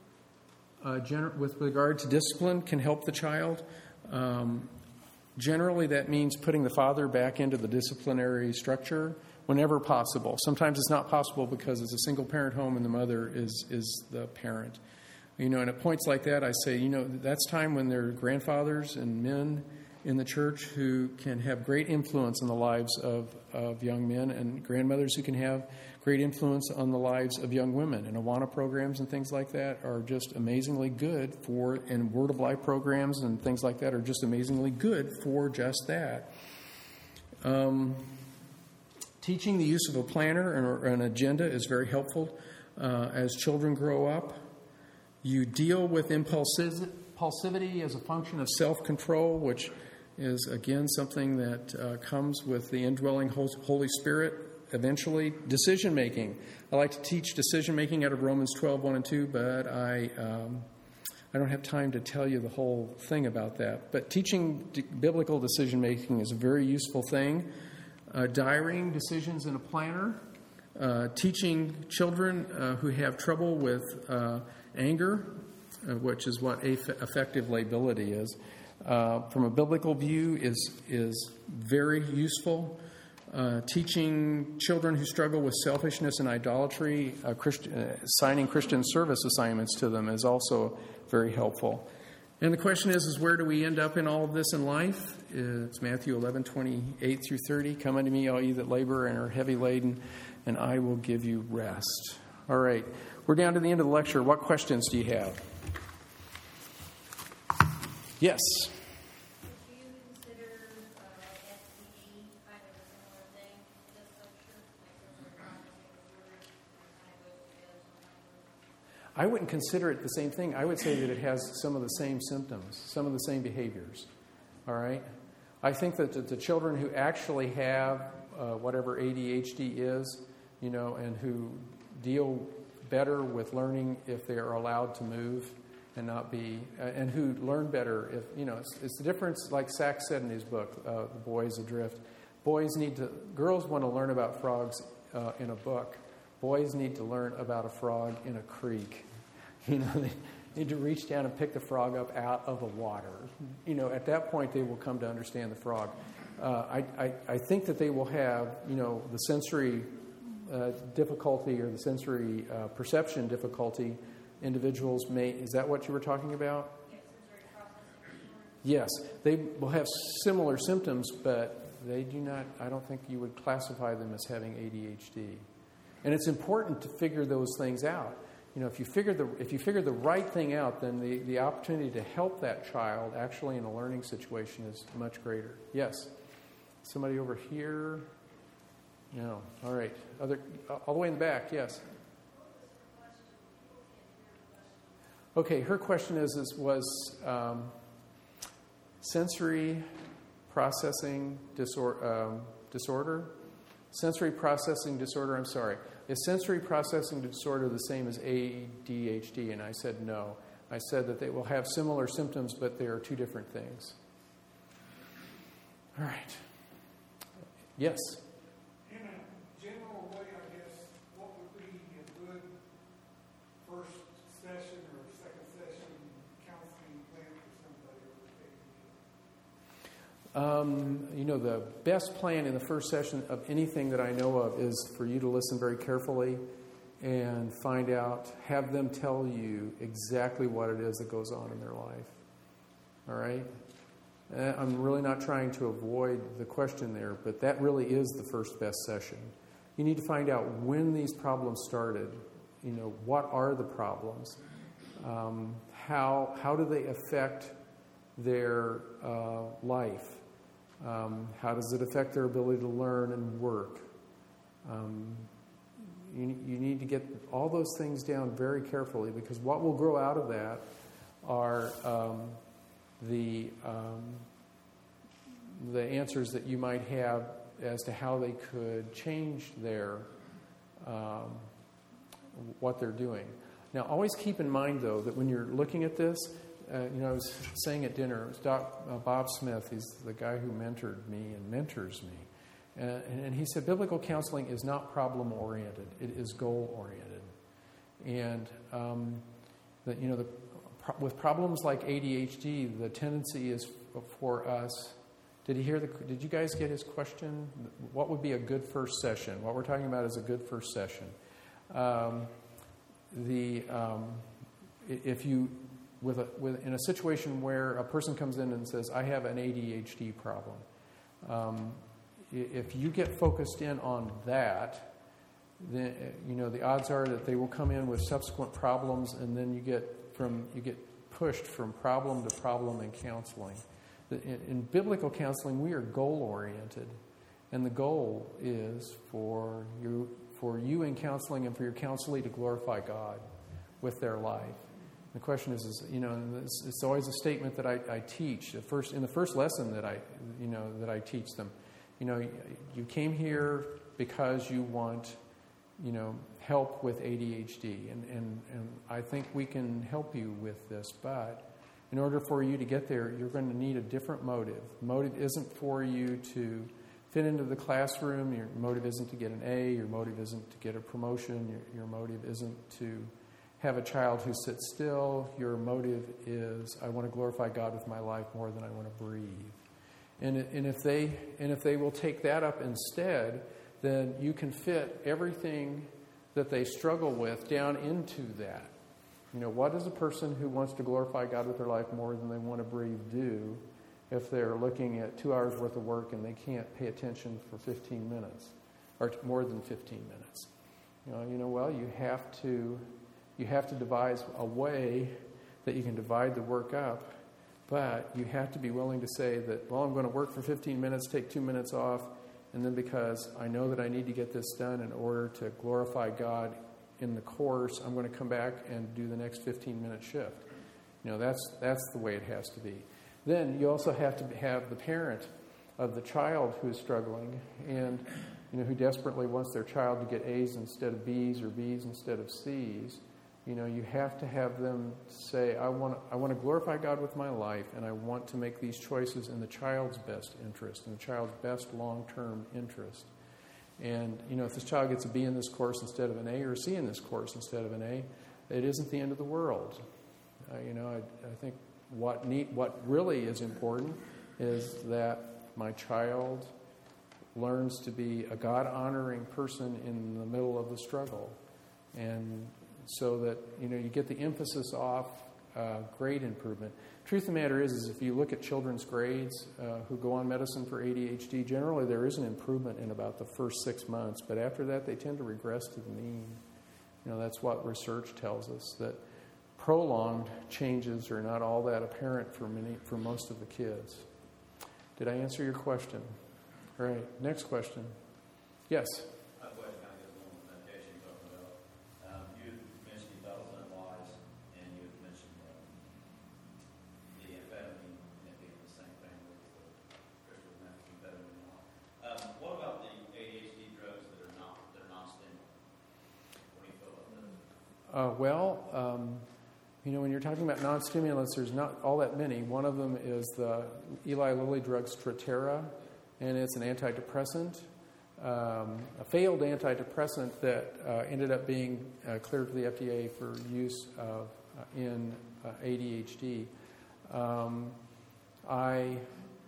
[SPEAKER 2] uh, gener- with regard to discipline can help the child. Um, Generally, that means putting the father back into the disciplinary structure whenever possible. Sometimes it's not possible because it's a single-parent home and the mother is, is the parent. You know, and at points like that, I say, you know, that's time when there are grandfathers and men in the church who can have great influence on the lives of, of young men, and grandmothers who can have great influence on the lives of young women. And Awana programs and things like that are just amazingly good for, and Word of Life programs and things like that are just amazingly good for just that. Um, teaching the use of a planner or an agenda is very helpful uh, as children grow up. You deal with impulsivity as a function of self-control, which is, again, something that uh, comes with the indwelling Holy Spirit eventually. Decision-making. I like to teach decision-making out of Romans twelve, one and two, but I um, I don't have time to tell you the whole thing about that. But teaching d- biblical decision-making is a very useful thing. Uh, diarying decisions in a planner. Uh, teaching children uh, who have trouble with uh, anger, uh, which is what aff- affective lability is, uh, from a biblical view is is very useful. Uh, teaching children who struggle with selfishness and idolatry, uh, Christ- uh, assigning Christian service assignments to them is also very helpful. And the question is, is where do we end up in all of this in life? It's Matthew eleven, twenty-eight through thirty. Come unto me, all ye that labor and are heavy laden, and I will give you rest. All right. We're down to the end of the lecture. What questions do you have? Yes.
[SPEAKER 4] Would you consider uh, S D E kind of a similar thing to this lecture? Like processing words,
[SPEAKER 2] I wouldn't consider it the same thing. I would say that it has some of the same symptoms, some of the same behaviors. All right? I think that the, the children who actually have uh, whatever A D H D is, you know, and who deal better with learning if they are allowed to move and not be, uh, and who learn better if, you know, it's, it's the difference, like Sachs said in his book, uh, The Boys Adrift. Boys need to, girls want to learn about frogs uh, in a book. Boys need to learn about a frog in a creek. You know, they need to reach down and pick the frog up out of the water. You know, at that point they will come to understand the frog. Uh, I, I, I think that they will have, you know, the sensory uh, difficulty or the sensory uh, perception difficulty. Individuals may, is that what you were talking about? Yes, they will have similar symptoms, but they do not, I don't think you would classify them as having A D H D. And it's important to figure those things out. You know, if you figure the if you figure the right thing out, then the, the opportunity to help that child actually in a learning situation is much greater. Yes. Somebody over here? No. All right. Other all the way in the back. Yes. Okay. Her question is, is was um, sensory processing disorder. Um, disorder. Sensory processing disorder. I'm sorry. Is sensory processing disorder the same as A D H D? And I said no. I said that they will have similar symptoms, but they are two different things. All right. Yes?
[SPEAKER 3] In a general way, I guess, what would be a good first session or second session counseling plan for somebody over the
[SPEAKER 2] Um, you know, the best plan in the first session of anything that I know of is for you to listen very carefully and find out, have them tell you exactly what it is that goes on in their life. All right? Uh, I'm really not trying to avoid the question there, but that really is the first best session. You need to find out when these problems started. You know, what are the problems? Um, how how do they affect their uh, life? Um, how does it affect their ability to learn and work? Um, you, you need to get all those things down very carefully, because what will grow out of that are um, the um, the answers that you might have as to how they could change their um, what they're doing. Now, always keep in mind, though, that when you're looking at this, uh, you know, I was saying at dinner, it was Doc, uh, Bob Smith, he's the guy who mentored me and mentors me. Uh, and, and he said biblical counseling is not problem-oriented. It is goal-oriented. And, um, that, you know, the, pro- with problems like A D H D, the tendency is for us... Did he hear the? Did you guys get his question? What would be a good first session? What we're talking about is a good first session. Um, the um, i- if you, with a, with, in a situation where a person comes in and says, I have an A D H D problem, um, i- if you get focused in on that, then, uh, you know, the odds are that they will come in with subsequent problems, and then you get from, you get pushed from problem to problem in counseling. The- In, in biblical counseling, we are goal-oriented, and the goal is for you, for you in counseling and for your counselee to glorify God with their life. The question is, is you know, and it's, it's always a statement that I, I teach. The first, in the first lesson that I, you know, that I teach them, you know, you came here because you want, you know, help with A D H D, and, and, and I think we can help you with this, but in order for you to get there, you're going to need a different motive. Motive isn't for you to fit into the classroom. Your motive isn't to get an A. Your motive isn't to get a promotion. Your, your motive isn't to have a child who sits still. Your motive is, I want to glorify God with my life more than I want to breathe. And, and if they and if they will take that up instead, then you can fit everything that they struggle with down into that. You know, what does a person who wants to glorify God with their life more than they want to breathe do if they're looking at two hours worth of work and they can't pay attention for fifteen minutes or more than fifteen minutes? You know, you know, well, you have to you have to devise a way that you can divide the work up, but you have to be willing to say that, well, I'm going to work for fifteen minutes, take two minutes off, and then because I know that I need to get this done in order to glorify God in the course, I'm going to come back and do the next fifteen-minute shift. You know, that's that's the way it has to be. Then you also have to have the parent of the child who's struggling and, you know, who desperately wants their child to get A's instead of B's or B's instead of C's. You know, you have to have them say, I want I want to glorify God with my life, and I want to make these choices in the child's best interest, in the child's best long-term interest. And, you know, if this child gets a B in this course instead of an A, or a C in this course instead of an A, it isn't the end of the world. Uh, you know, I, I think what need, what really is important is that my child learns to be a God-honoring person in the middle of the struggle. And so that, you know, you get the emphasis off uh, grade improvement. Truth of the matter is, is if you look at children's grades uh, who go on medicine for A D H D, generally there is an improvement in about the first six months, but after that they tend to regress to the mean. You know, that's what research tells us, that prolonged changes are not all that apparent for many, for most of the kids. Did I answer your question? All right, next question. Yes?
[SPEAKER 5] My question kind of goes along with the medication you're talking about. Um, you mentioned you thought it was unwise, and you had mentioned um, the amphetamine and it being the same thing with the crystal meth amphetamine and all. Um, what about the A D H D drugs that are not that are non-stimulant? What do you feel about those?
[SPEAKER 2] Uh, well, um, you know, when you're talking about non-stimulants, there's not all that many. One of them is the Eli Lilly drug Strattera, and it's an antidepressant, um, a failed antidepressant that uh, ended up being uh, cleared to the F D A for use of, uh, in uh, A D H D. Um, I,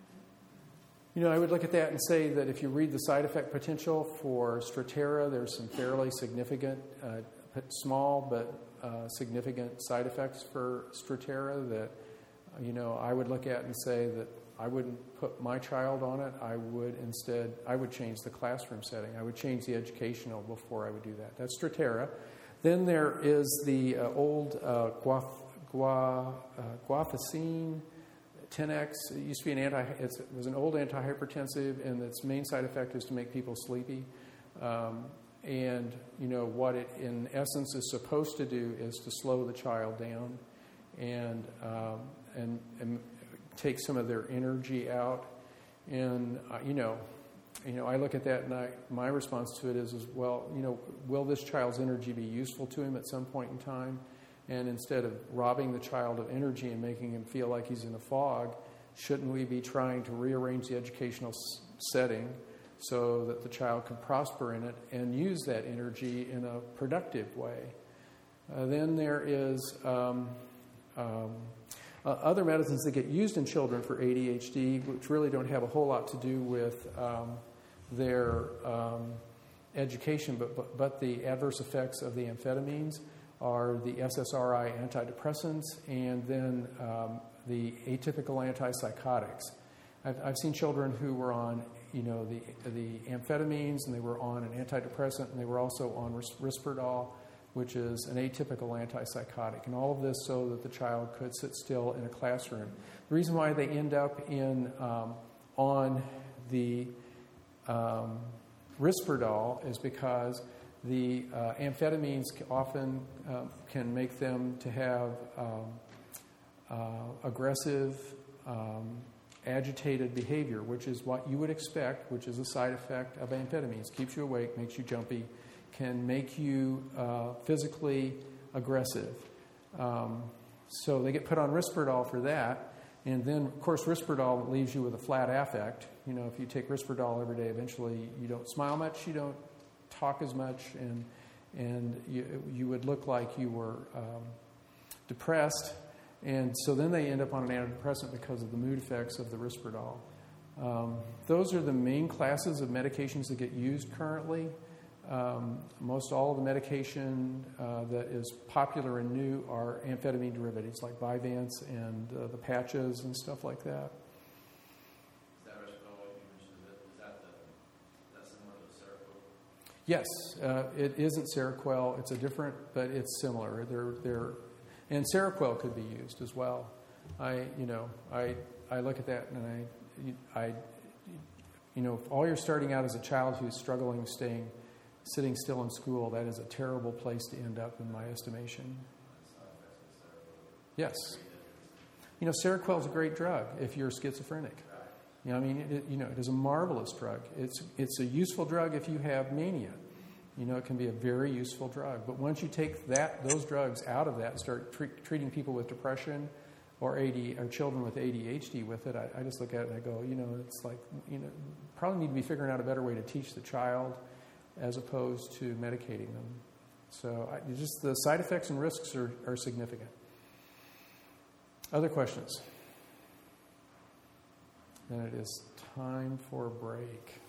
[SPEAKER 2] you know, I would look at that and say that if you read the side effect potential for Strattera, there's some fairly significant, uh, small but uh, significant side effects for Strattera that, you know, I would look at and say that I wouldn't put my child on it. I would instead, I would change the classroom setting. I would change the educational before I would do that. That's Strattera. Then there is the uh, old uh, guaf, gua, uh, guafacine ten X. It used to be an anti. It's, it was an old antihypertensive, and its main side effect is to make people sleepy. Um, and you know what it, in essence, is supposed to do is to slow the child down, and um, and and take some of their energy out. And uh, you know, you know, I look at that, and I, my response to it is, is, well, you know, will this child's energy be useful to him at some point in time? And instead of robbing the child of energy and making him feel like he's in a fog, shouldn't we be trying to rearrange the educational s- setting so that the child can prosper in it and use that energy in a productive way? Uh, then there is um, um, uh, other medicines that get used in children for A D H D, which really don't have a whole lot to do with um, their um, education, but, but but the adverse effects of the amphetamines. are the S S R I antidepressants and then um, the atypical antipsychotics. I've, I've seen children who were on, you know, the the amphetamines, and they were on an antidepressant, and they were also on ris- Risperdal, which is an atypical antipsychotic, and all of this so that the child could sit still in a classroom. The reason why they end up in um, on the um, Risperdal is because the uh, amphetamines often uh, can make them to have um, uh, aggressive, um, agitated behavior, which is what you would expect, which is a side effect of amphetamines. Keeps you awake, makes you jumpy, can make you uh, physically aggressive. Um, so they get put on Risperdal for that. And then, of course, Risperdal leaves you with a flat affect. You know, if you take Risperdal every day, eventually you don't smile much, you don't talk as much, and and you, you would look like you were um, depressed. And so then they end up on an antidepressant because of the mood effects of the Risperdal. Um, those are the main classes of medications that get used currently. Um, most all of the medication uh, that is popular and new are amphetamine derivatives like Vyvanse and uh, the patches and stuff like that.
[SPEAKER 5] Is that Risperdal what you mentioned? Is, it, is that the, that's similar to Seroquel?
[SPEAKER 2] Yes, uh, it isn't Seroquel. It's a different, but it's similar. They're they're, and Seroquel could be used as well. I you know I I look at that and I I you know if all you're starting out as a child who's struggling staying sitting still in school, that is a terrible place to end up in my estimation. Yes. You know, Seroquel is a great drug if you're schizophrenic. You know, I mean, it, you know, it is a marvelous drug. It's it's a useful drug if you have mania. You know, it can be a very useful drug. But once you take that those drugs out of that and start tre- treating people with depression or A D or children with A D H D with it, I, I just look at it and I go, you know, it's like, you know, probably need to be figuring out a better way to teach the child as opposed to medicating them. So I, just the side effects and risks are, are significant. Other questions? Then it is time for a break.